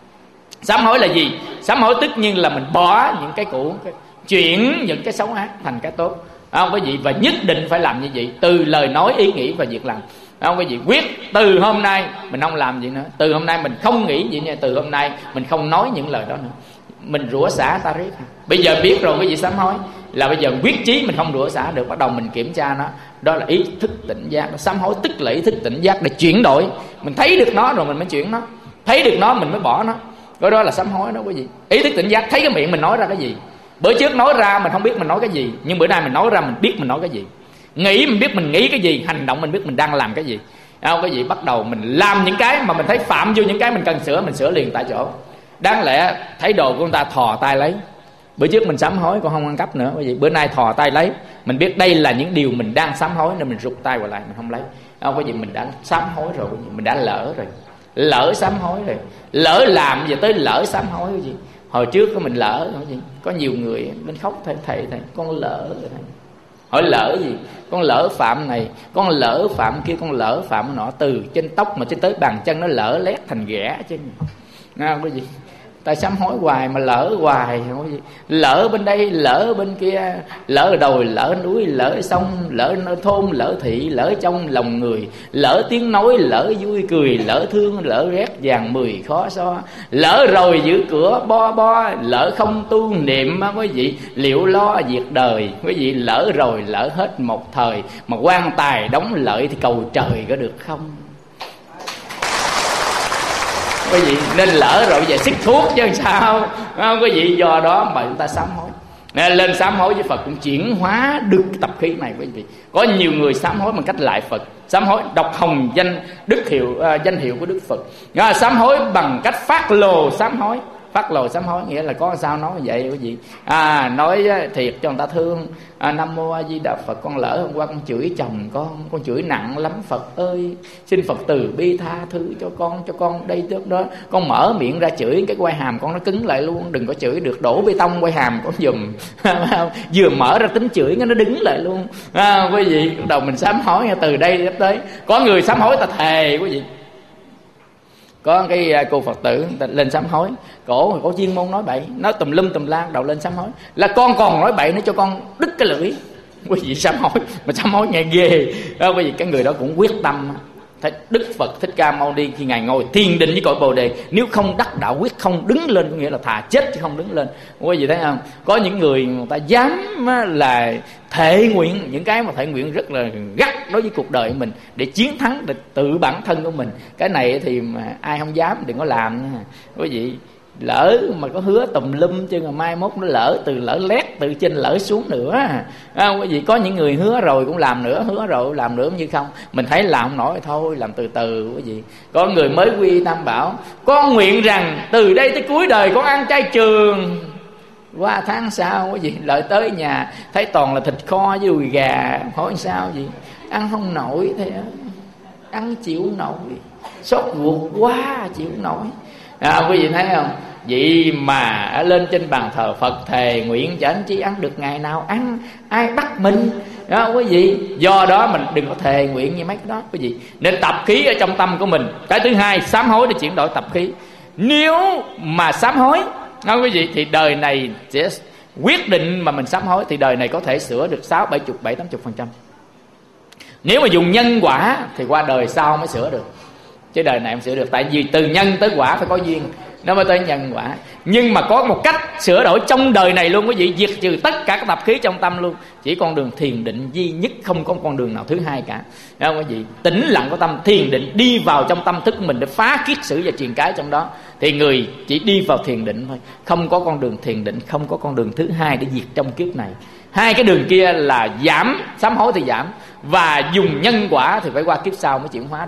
Sám hối là gì? Sám hối tất nhiên là mình bỏ những cái cũ, chuyển những cái xấu ác thành cái tốt, không quý vị? Và nhất định phải làm như vậy từ lời nói, ý nghĩ và việc làm, không quý vị? Quyết từ hôm nay mình không làm gì nữa, từ hôm nay mình không nghĩ gì nữa, từ hôm nay mình không nói những lời đó nữa, mình rủa xả ta riết. Bây giờ biết rồi quý vị, sám hối là bây giờ quyết chí mình không rủa xả được, bắt đầu mình kiểm tra nó, đó là ý thức tỉnh giác. Sám hối tức là ý thức tỉnh giác để chuyển đổi. Mình thấy được nó rồi mình mới chuyển nó, thấy được nó mình mới bỏ nó, cái đó là sám hối đó quý vị. Ý thức tỉnh giác, thấy cái miệng mình nói ra cái gì. Bữa trước nói ra mình không biết mình nói cái gì, nhưng bữa nay mình nói ra mình biết mình nói cái gì. Nghĩ mình biết mình nghĩ cái gì, hành động mình biết mình đang làm cái gì. Không cái gì, bắt đầu mình làm những cái mà mình thấy phạm vô những cái mình cần sửa, mình sửa liền tại chỗ. Đáng lẽ thấy đồ của người ta thò tay lấy, bữa trước mình sám hối còn không ăn cắp nữa quý vị, bữa nay thò tay lấy, mình biết đây là những điều mình đang sám hối nên mình rụt tay vào lại, mình không lấy. Không có gì, mình đã sám hối rồi, mình đã lỡ rồi, lỡ sám hối rồi, lỡ làm giờ tới lỡ sám hối cái gì. Hồi trước có mình lỡ gì, có nhiều người đến khóc, thầy thầy thầy con lỡ rồi thầy. Hỏi lỡ gì? Con lỡ phạm này, con lỡ phạm kia, con lỡ phạm nọ, từ trên tóc mà trên tới bàn chân nó lỡ lét thành ghẻ chứ. Nào cái gì? Tại sám hối hoài mà lỡ hoài, không có gì. Lỡ bên đây, lỡ bên kia, lỡ đồi, lỡ núi, lỡ sông, lỡ thôn, lỡ thị, lỡ trong lòng người, lỡ tiếng nói, lỡ vui cười, lỡ thương, lỡ rét vàng mười khó so, lỡ rồi giữ cửa bo bo, lỡ không tu niệm quý vị, liệu lo diệt đời quý vị, lỡ rồi lỡ hết một thời, mà quan tài đóng lợi thì cầu trời có được không? Quý vị, nên lỡ rồi bây giờ xích thuốc chứ sao, không quý vị? Do đó mà chúng ta sám hối, nên lên sám hối với Phật cũng chuyển hóa được tập khí này quý vị. Có nhiều người sám hối bằng cách lại Phật, sám hối đọc hồng danh đức hiệu, uh, danh hiệu của Đức Phật. À, sám hối bằng cách phát lồ sám hối. Phát lồ sám hối nghĩa là có sao nói vậy quý vị. À, nói thiệt cho người ta thương. À, Nam Mô A Di Đà Phật, con lỡ hôm qua con chửi chồng con, con chửi nặng lắm Phật ơi, xin Phật từ bi tha thứ cho con, cho con đây trước đó con mở miệng ra chửi cái quai hàm con nó cứng lại luôn, đừng có chửi được, đổ bê tông quai hàm con giùm. Vừa mở ra tính chửi nó đứng lại luôn. À, quý vị, bắt đầu mình sám hối từ đây tới. Có người sám hối ta thề quý vị. Có cái cô Phật tử lên sám hối, cổ cổ chuyên môn nói bậy, nói tùm lum tùm la, đầu lên sám hối là con còn nói bậy nữa cho con đứt cái lưỡi. Quý vị sám hối mà sám hối nghe ghê đó quý vị. Cái người đó cũng quyết tâm. Thấy Đức Phật Thích Ca Mâu Ni khi ngài ngồi thiền định với cội Bồ Đề, nếu không đắc đạo quyết không đứng lên, có nghĩa là thà chết chứ không đứng lên. Quý vị thấy không? Có những người người ta dám là thệ nguyện những cái mà thệ nguyện rất là gắt đối với cuộc đời mình để chiến thắng để tự bản thân của mình. Cái này thì mà ai không dám đừng có làm nha quý vị. Lỡ mà có hứa tùm lum chứ mà mai mốt nó lỡ từ lỡ lét từ trên lỡ xuống nữa. À, quý vị, có những người hứa rồi cũng làm nữa, hứa rồi cũng làm nữa, như không mình thấy làm không nổi thôi làm từ từ quý vị. Có người mới quy Tam Bảo, con nguyện rằng từ đây tới cuối đời con ăn chay trường. Qua tháng sau quý vị lợi tới nhà thấy toàn là thịt kho với đùi gà, hỏi sao gì ăn không nổi thế, ăn chịu nổi, sốt ruột quá chịu nổi. À, quý vị thấy không? Vậy mà lên trên bàn thờ Phật thề nguyện cho anh chí ăn được ngày nào ăn, ai bắt mình đó quý vị. Do đó mình đừng có thề nguyện như mấy cái đó quý vị, nên tập khí ở trong tâm của mình. Cái thứ hai, sám hối để chuyển đổi tập khí. Nếu mà sám hối đó quý vị thì đời này sẽ quyết định mà mình sám hối thì đời này có thể sửa được sáu bảy chục bảy tám chục phần trăm. Nếu mà dùng nhân quả thì qua đời sau mới sửa được, chứ đời này không sửa được. Tại vì từ nhân tới quả phải có duyên, nó mới tới nhân quả. Nhưng mà có một cách sửa đổi trong đời này luôn quý vị, diệt trừ tất cả các tập khí trong tâm luôn. Chỉ con đường thiền định duy nhất, không có con đường nào thứ hai cả. Đúng không quý vị? Tĩnh lặng của tâm, thiền định đi vào trong tâm thức của mình để phá kiết sử và truyền cái trong đó, thì người chỉ đi vào thiền định thôi. Không có con đường thiền định, không có con đường thứ hai để diệt trong kiếp này. Hai cái đường kia là giảm, sám hối thì giảm, và dùng nhân quả thì phải qua kiếp sau mới chuyển hóa được.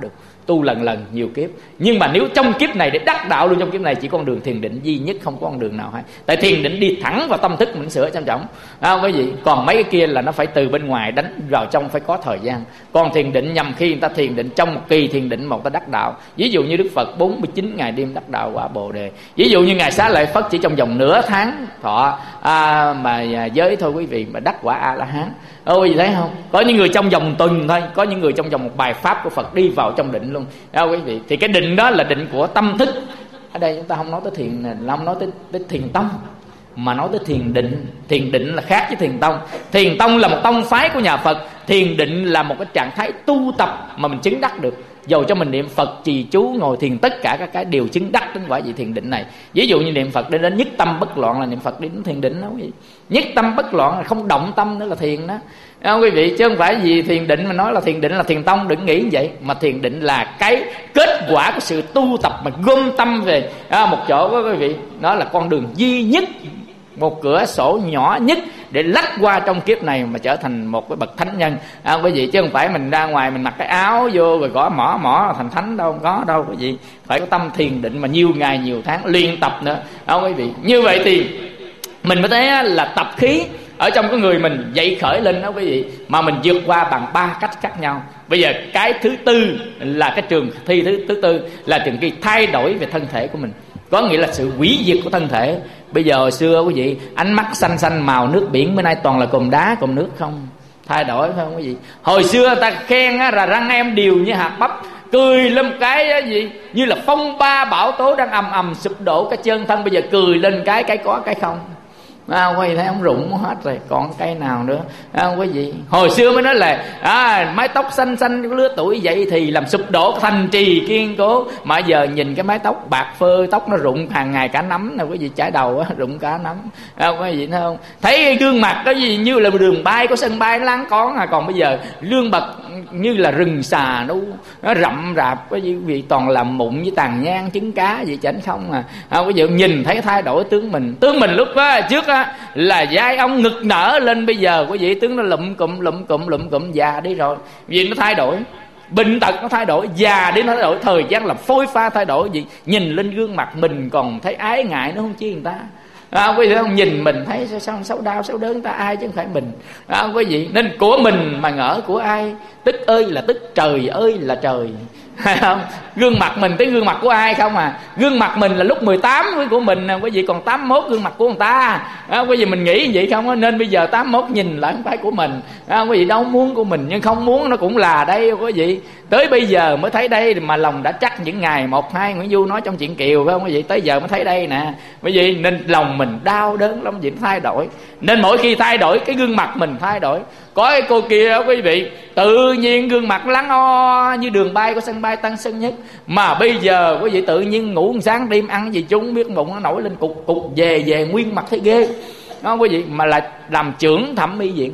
tu lần lần nhiều kiếp. Nhưng mà nếu trong kiếp này để đắc đạo luôn, trong kiếp này chỉ con đường thiền định duy nhất, không có con đường nào hay. Tại thiền định đi thẳng vào tâm thức mình sửa trong trọng, không quý vị. Còn mấy cái kia là nó phải từ bên ngoài đánh vào trong, phải có thời gian. Còn thiền định nhằm khi người ta thiền định trong một kỳ thiền định một ta đắc đạo. Ví dụ như Đức Phật bốn mươi chín ngày đêm đắc đạo quả Bồ đề. Ví dụ như ngài Xá Lợi Phất chỉ trong vòng nửa tháng thọ à, mà giới thôi quý vị, mà đắc quả A La Hán. Ôi quý vị thấy không? Có những người trong vòng tuần thôi, có những người trong vòng một bài pháp của Phật đi vào trong định luôn. Đó, quý vị. Thì cái định đó là định của tâm thức. Ở đây chúng ta không nói tới thiền, không nói tới, tới thiền tông, mà nói tới thiền định. Thiền định là khác với thiền tông. Thiền tông là một tông phái của nhà Phật. Thiền định là một cái trạng thái tu tập mà mình chứng đắc được. Dầu cho mình niệm Phật, trì chú, ngồi thiền, tất cả các cái đều chứng đắc đến quả vị thiền định này. Ví dụ như niệm Phật đến đến nhất tâm bất loạn là niệm Phật đến thiền định đó quý vị. Nhất tâm bất loạn là không động tâm nữa là thiền đó. Đó, quý vị, chứ không phải vì thiền định mà nói là thiền định là thiền tông, đừng nghĩ như vậy. Mà thiền định là cái kết quả của sự tu tập mà gom tâm về à, một chỗ đó quý vị. Đó là con đường duy nhất, một cửa sổ nhỏ nhất để lách qua trong kiếp này mà trở thành một cái bậc thánh nhân. À, quý vị, chứ không phải mình ra ngoài mình mặc cái áo vô rồi gõ mỏ mỏ thành thánh đâu, không có đâu quý vị. Phải có tâm thiền định mà nhiều ngày nhiều tháng liên tập nữa. À, quý vị, như vậy thì mình mới thấy là tập khí ở trong cái người mình dậy khởi lên đó quý vị, mà mình vượt qua bằng ba cách khác nhau. Bây giờ cái thứ tư là cái trường thi thứ thứ tư là trường kỳ thay đổi về thân thể của mình, có nghĩa là sự hủy diệt của thân thể. Bây giờ hồi xưa quý vị, ánh mắt xanh xanh màu nước biển, bữa nay toàn là cồn đá cồn nước không. Thay đổi phải không quý vị? Hồi xưa ta khen á, là răng em đều như hạt bắp, cười lên cái gì như là phong ba bão tố đang ầm ầm sụp đổ cái chân thân. Bây giờ cười lên cái cái có cái không. À, quý vị thấy ông rụng hết rồi, còn cây nào nữa à, quý vị. Hồi xưa mới nói là à, mái tóc xanh xanh lứa tuổi vậy thì làm sụp đổ thành trì kiên cố. Mà giờ nhìn cái mái tóc bạc phơ, tóc nó rụng hàng ngày cả nắm nè quý vị, chải đầu á, rụng cả nắm à, quý vị thấy không? Thấy cái gương mặt cái gì như là đường bay có sân bay nó láng con à. Còn bây giờ lương bậc như là rừng xà nó, nó rậm rạp cái gì quý vị, toàn là mụn với tàn nhang trứng cá gì chảnh không à. À, quý vị nhìn thấy thay đổi tướng mình. Tướng mình lúc á, trước á là vai ông ngực nở lên, bây giờ quý vị tướng nó lụm cụm lụm cụm lụm cụm, già đi rồi. Vì nó thay đổi, bệnh tật nó thay đổi, già đến nó thay đổi, thời gian làm phôi pha thay đổi gì. Nhìn lên gương mặt mình còn thấy ái ngại nó không chi người ta. À, quý vị không, nhìn mình thấy sao xấu đau xấu đớn ta ai chứ không phải mình. À, quý vị, nên của mình mà ngỡ của ai, tức ơi là tức, trời ơi là trời. Hay không? Gương mặt mình tới gương mặt của ai không à. Gương mặt mình là lúc mười tám của mình, quý vị, còn tám mốt gương mặt của người ta. À, quý vị mình nghĩ như vậy không á. Nên bây giờ tám mốt nhìn lại không phải của mình. À, quý vị đâu muốn của mình, nhưng không muốn nó cũng là đây quý vị. Tới bây giờ mới thấy đây mà lòng đã chắc những ngày một hai Nguyễn Du nói trong chuyện Kiều phải không quý vị. Tới giờ mới thấy đây nè quý vị. Nên lòng mình đau đớn lắm, gì thay đổi. Nên mỗi khi thay đổi cái gương mặt mình thay đổi. Có cái cô kia đó quý vị, tự nhiên gương mặt lắng o như đường bay của sân bay Tân Sơn Nhất. Mà bây giờ quý vị tự nhiên ngủ sáng đêm ăn gì chúng biết bụng nó nổi lên cục cục về về nguyên mặt thấy ghê đó quý vị. Mà là làm trưởng thẩm mỹ viện,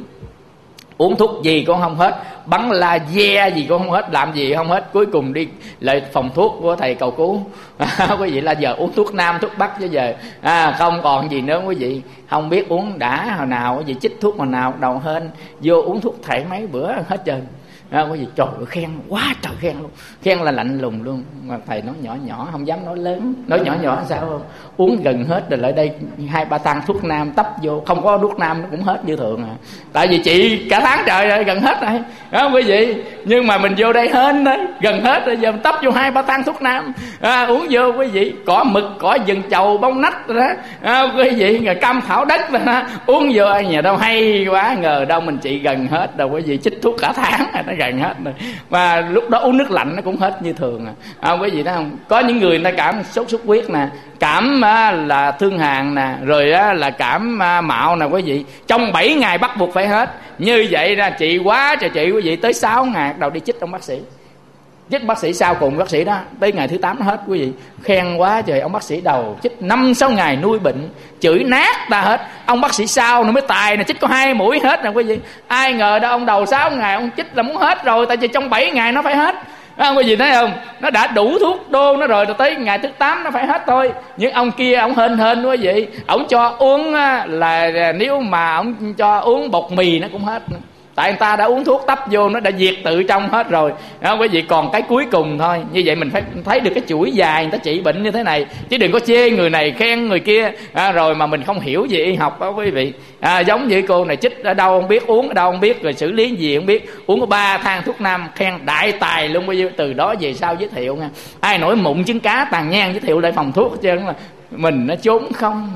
uống thuốc gì cũng không hết, bắn laser gì cũng không hết, làm gì không hết. Cuối cùng đi lại phòng thuốc của thầy cầu cứu quý vị, là giờ uống thuốc nam thuốc bắc chứ giờ à, không còn gì nữa quý vị. Không biết uống đã hồi nào quý vị, chích thuốc hồi nào đầu hên, vô uống thuốc thảy mấy bữa hết trơn. À, quý vị, trời ơi, khen quá trời khen luôn, khen là lạnh lùng luôn. Mà thầy nói nhỏ nhỏ không dám nói lớn, nói nhỏ nhỏ sao không? Uống gần hết rồi lại đây hai ba tăng thuốc nam tấp vô, không có thuốc nam nó cũng hết như thường à. Tại vì chị cả tháng trời rồi gần hết rồi đó quý vị. Nhưng mà mình vô đây hên đấy, gần hết rồi giờ mình tấp vô hai ba tăng thuốc nam à, uống vô quý vị. Cỏ mực, cỏ dừng chầu, bông nách rồi đó à, quý vị, rồi cam thảo đất rồi đó, uống vô nhà đâu hay quá, ngờ đâu mình trị gần hết rồi quý vị. Chích thuốc cả tháng rồi nó gần hết rồi. Và lúc đó uống nước lạnh nó cũng hết như thường à, à quý vị thấy không? Có những người người ta cảm sốt xuất huyết nè, cảm à, là thương hàn nè, rồi á, là cảm à, mạo nè quý vị, trong bảy ngày bắt buộc phải hết. Như vậy ra trị quá trời trị quý vị, tới sáu ngày đầu đi chích ông bác sĩ. Chích bác sĩ sau cùng bác sĩ đó tới ngày thứ tám nó hết quý vị. Khen quá trời, ông bác sĩ đầu chích năm sáu ngày nuôi bệnh, chửi nát ta hết. Ông bác sĩ sau nó mới tài nè, chích có hai mũi hết nè quý vị. Ai ngờ đâu ông đầu sáu ngày ông chích là muốn hết rồi, tại vì trong bảy ngày nó phải hết. À, quý vị thấy không? Nó đã đủ thuốc đô nó rồi, rồi tới ngày thứ tám nó phải hết thôi. Nhưng ông kia ông hên hên quý vị, ông cho uống là nếu mà ông cho uống bột mì nó cũng hết. Tại người ta đã uống thuốc tấp vô, nó đã diệt tự trong hết rồi đó quý vị, còn cái cuối cùng thôi. Như vậy mình phải thấy được cái chuỗi dài người ta trị bệnh như thế này, chứ đừng có chê người này khen người kia à, rồi mà mình không hiểu gì y học đó quý vị. À, giống như cô này chích ở đâu không biết, uống ở đâu không biết, rồi xử lý gì không biết, uống có ba thang thuốc nam khen đại tài luôn quý vị. Từ đó về sau giới thiệu nha, ai nổi mụn trứng cá tàn nhang giới thiệu lại phòng thuốc hết trơn, là mình nó trốn không.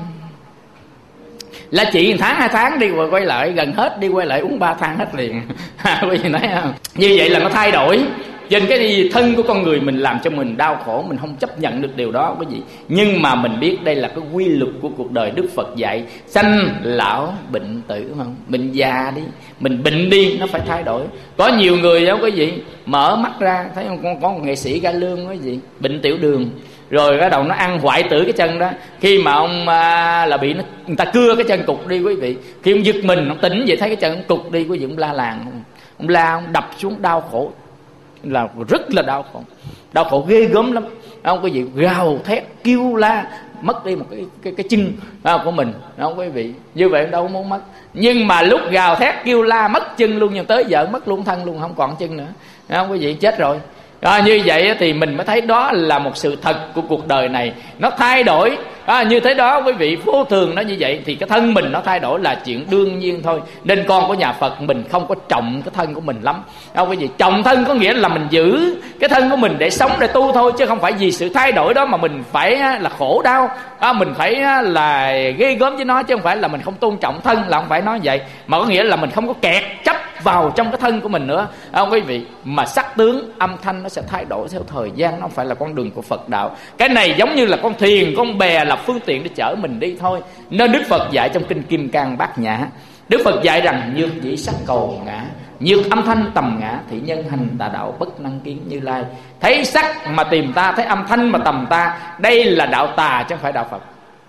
Là chị tháng hai tháng đi rồi quay lại, gần hết đi quay lại uống ba thang hết liền. Quý vị nói không? Như vậy là nó thay đổi trên cái gì thân của con người mình, làm cho mình đau khổ, mình không chấp nhận được điều đó quý vị. Nhưng mà mình biết đây là cái quy luật của cuộc đời. Đức Phật dạy sanh lão bệnh tử, không? Mình già đi, mình bệnh đi, nó phải thay đổi. Có nhiều người đó quý vị, mở mắt ra thấy không, có, có một nghệ sĩ cải lương quý vị, bệnh tiểu đường, rồi cái đầu nó ăn hoại tử cái chân đó. Khi mà ông à, là bị nó, người ta cưa cái chân cục đi quý vị, khi ông giật mình ông tỉnh vậy thấy cái chân ông cục đi quý vị, ông la làng, ông la, ông đập xuống đau khổ, là rất là đau khổ, đau khổ ghê gớm lắm. Không quý vị, gào thét kêu la, mất đi một cái cái cái chân của mình, không quý vị. Như vậy đâu muốn mất, nhưng mà lúc gào thét kêu la mất chân luôn, nhưng tới giờ mất luôn thân luôn, không còn chân nữa, không quý vị, chết rồi. À, như vậy thì mình mới thấy đó là một sự thật của cuộc đời này, nó thay đổi. À, như thế đó quý vị, vô thường nó như vậy thì cái thân mình nó thay đổi là chuyện đương nhiên thôi. Nên con của nhà Phật mình không có trọng cái thân của mình lắm. À, quý vị, trọng thân có nghĩa là mình giữ cái thân của mình để sống, để tu thôi, chứ không phải vì sự thay đổi đó mà mình phải là khổ đau, à, mình phải là ghê gớm với nó, chứ không phải là mình không tôn trọng thân, là không phải nói vậy, mà có nghĩa là mình không có kẹt chấp vào trong cái thân của mình nữa. À, quý vị, mà sắc tướng âm thanh nó sẽ thay đổi theo thời gian, nó không phải là con đường của Phật đạo. Cái này giống như là con thuyền, con bè là phương tiện để chở mình đi thôi. Nên Đức Phật dạy trong kinh Kim Cang Bát Nhã, Đức Phật dạy rằng nhược dĩ sắc cầu ngã, nhược âm thanh tầm ngã, thị nhân hành tà đạo bất năng kiến Như Lai. Thấy sắc mà tìm ta, thấy âm thanh mà tầm ta, đây là đạo tà chứ không phải đạo Phật.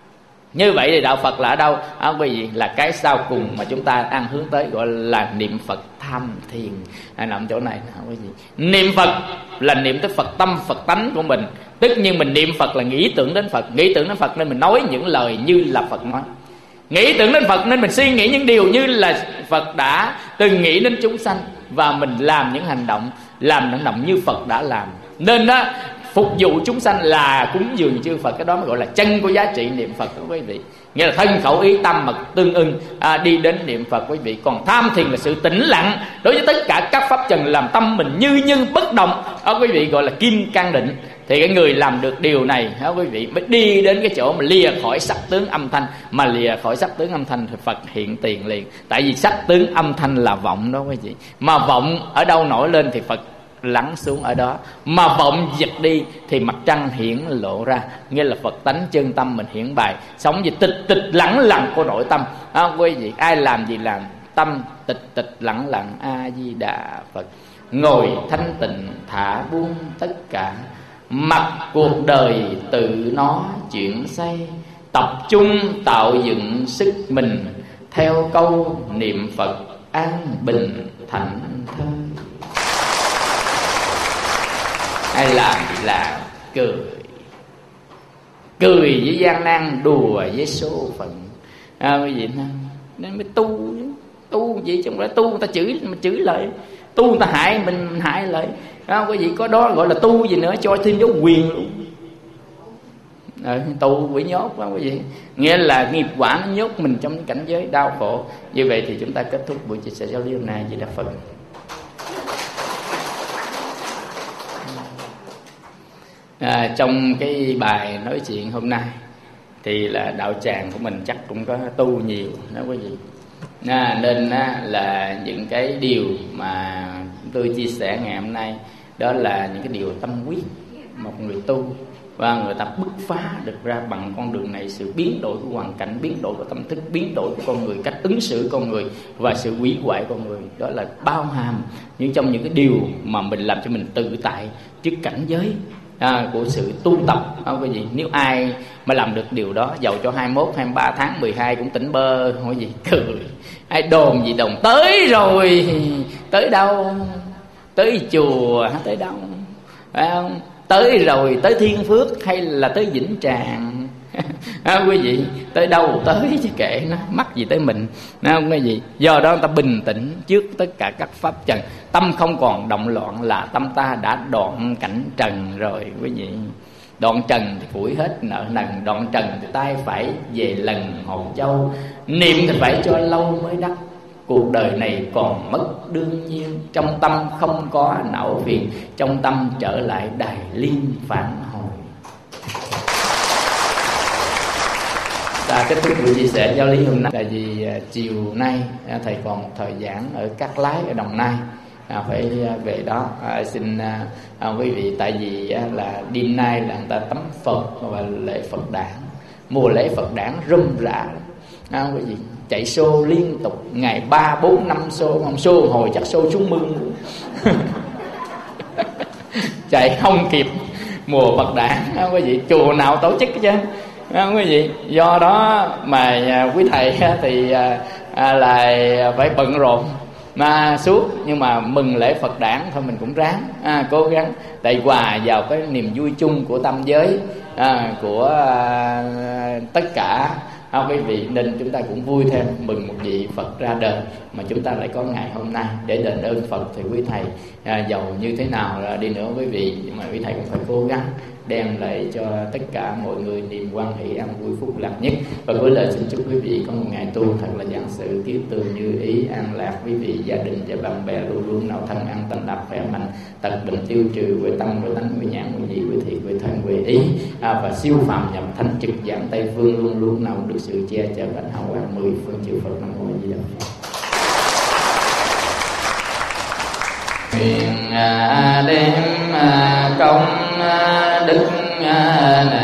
Như vậy thì đạo Phật là ở đâu? À, quý vị, là cái sau cùng mà chúng ta đang hướng tới, gọi là niệm Phật tham thiền. À, nằm chỗ này nè quý vị. Niệm Phật là niệm tới Phật tâm, Phật tánh của mình. Tức nhiên mình niệm Phật là nghĩ tưởng đến Phật, nghĩ tưởng đến Phật nên mình nói những lời như là Phật nói. Nghĩ tưởng đến Phật nên mình suy nghĩ những điều như là Phật đã từng nghĩ đến chúng sanh, và mình làm những hành động, làm những hành động như Phật đã làm. Nên đó, phục vụ chúng sanh là cúng dường chư Phật, cái đó mới gọi là chân của giá trị niệm Phật đó quý vị. Nghĩa là thân khẩu ý tâm mà tương ưng à, đi đến niệm Phật quý vị. Còn tham thiền là sự tĩnh lặng đối với tất cả các pháp trần, làm tâm mình như như bất động đó quý vị, gọi là kim cang định. Thì cái người làm được điều này đó quý vị mới đi đến cái chỗ mà lìa khỏi sắc tướng âm thanh. Mà lìa khỏi sắc tướng âm thanh thì Phật hiện tiền liền. Tại vì sắc tướng âm thanh là vọng đó quý vị, mà vọng ở đâu nổi lên thì Phật lắng xuống ở đó. Mà vọng diệt đi thì mặt trăng hiển lộ ra, nghĩa là Phật tánh chân tâm mình hiển bày. Sống gì tịch tịch lẳng lặng của nội tâm à, quý vị, ai làm gì làm, tâm tịch tịch lẳng lặng A Di Đà Phật. Ngồi thanh tịnh thả buông tất cả, mặc cuộc đời tự nó chuyển xây, tập trung tạo dựng sức mình, theo câu niệm Phật an bình thảnh thơi. Ai làm thì làm, cười cười với gian nan, đùa với số phận à, quý vị. Nên mới tu, tu gì chứ không phải tu người ta chửi mình chửi lại, tu người ta hại mình, mình hại lại à, quý vị. Có đó gọi là tu gì nữa, cho thêm dấu quyền luôn à, tu bị nhốt quá quý vị, nghĩa là nghiệp quả nó nhốt mình trong cái cảnh giới đau khổ. Như vậy thì chúng ta kết thúc buổi chia sẻ giao lưu này. Vậy là Phật. À, trong cái bài nói chuyện hôm nay thì là đạo tràng của mình chắc cũng có tu nhiều đó quý vị. À, nên á, là những cái điều mà tôi chia sẻ ngày hôm nay đó là những cái điều tâm quyết một người tu, và người ta bứt phá được ra bằng con đường này. Sự biến đổi của hoàn cảnh, biến đổi của tâm thức, biến đổi của con người, cách ứng xử con người và sự hủy hoại con người, đó là bao hàm những trong những cái điều mà mình làm cho mình tự tại trước cảnh giới À, của sự tu tập à, cái gì. Nếu ai mà làm được điều đó, dầu cho hai mươi mốt, hai mươi ba tháng mười hai cũng tỉnh bơ, hỏi gì cười. Ai đồn gì đồn tới rồi, tới đâu, tới chùa tới đâu, phải không? Tới rồi tới Thiên Phước hay là tới Vĩnh Tràng À, quý vị, tới đâu tới chứ kệ nó, mắc gì tới mình, nó không có gì. Do đó ta bình tĩnh trước tất cả các pháp trần, tâm không còn động loạn là tâm ta đã đoạn cảnh trần rồi quý vị. Đoạn trần thì phủi hết nợ nần, đoạn trần thì tay phải về lần hồn châu, niệm thì phải cho lâu mới đắc. Cuộc đời này còn mất đương nhiên, trong tâm không có não phiền, trong tâm trở lại đài liên phản hồi. Ta kết thúc buổi chia sẻ giáo lý hôm nay. Tại vì chiều nay thầy còn thời giảng ở Cát Lái ở Đồng Nai, à, phải về đó. À, xin à, quý vị, tại vì à, là đêm nay là người ta tắm Phật và lễ Phật đản, mùa lễ Phật đản râm rã, à, quý vị chạy xô liên tục ngày ba bốn năm xô, không xô hồi chắc xô xuống mương chạy không kịp mùa Phật đản, à, quý vị chùa nào tổ chức chứ, à, quý vị. Do đó mà à, quý thầy à, thì à, à, là phải bận rộn mà suốt, nhưng mà mừng lễ Phật đản thôi mình cũng ráng à, cố gắng, tại hòa vào cái niềm vui chung của tam giới, à, của à, tất cả à, quý vị, nên chúng ta cũng vui thêm, mừng một vị Phật ra đời mà chúng ta lại có ngày hôm nay để đền ơn Phật. Thì quý thầy à, giàu như thế nào đi nữa quý vị, nhưng mà quý thầy cũng phải cố gắng đem lại cho tất cả mọi người niềm hoan hỷ, an vui, phúc lạc nhất. Và cuối lời xin chúc quý vị có một ngày tu thật là giản sự, kiết tường như ý, an lạc. Quý vị, gia đình và bạn bè luôn luôn nào thân an tâm đạp khỏe mạnh, tật bệnh tiêu trừ, huệ tâm, huệ tánh, huệ nhãn, huệ nhĩ, huệ thị, huệ thân, huệ ý, à, và siêu phàm nhập thánh trực dạng Tây phương luôn luôn nào được sự che chở bạch hảo quang mười phương chư Phật. Nam mô Di Đà Phật. Nguyện đem công đức này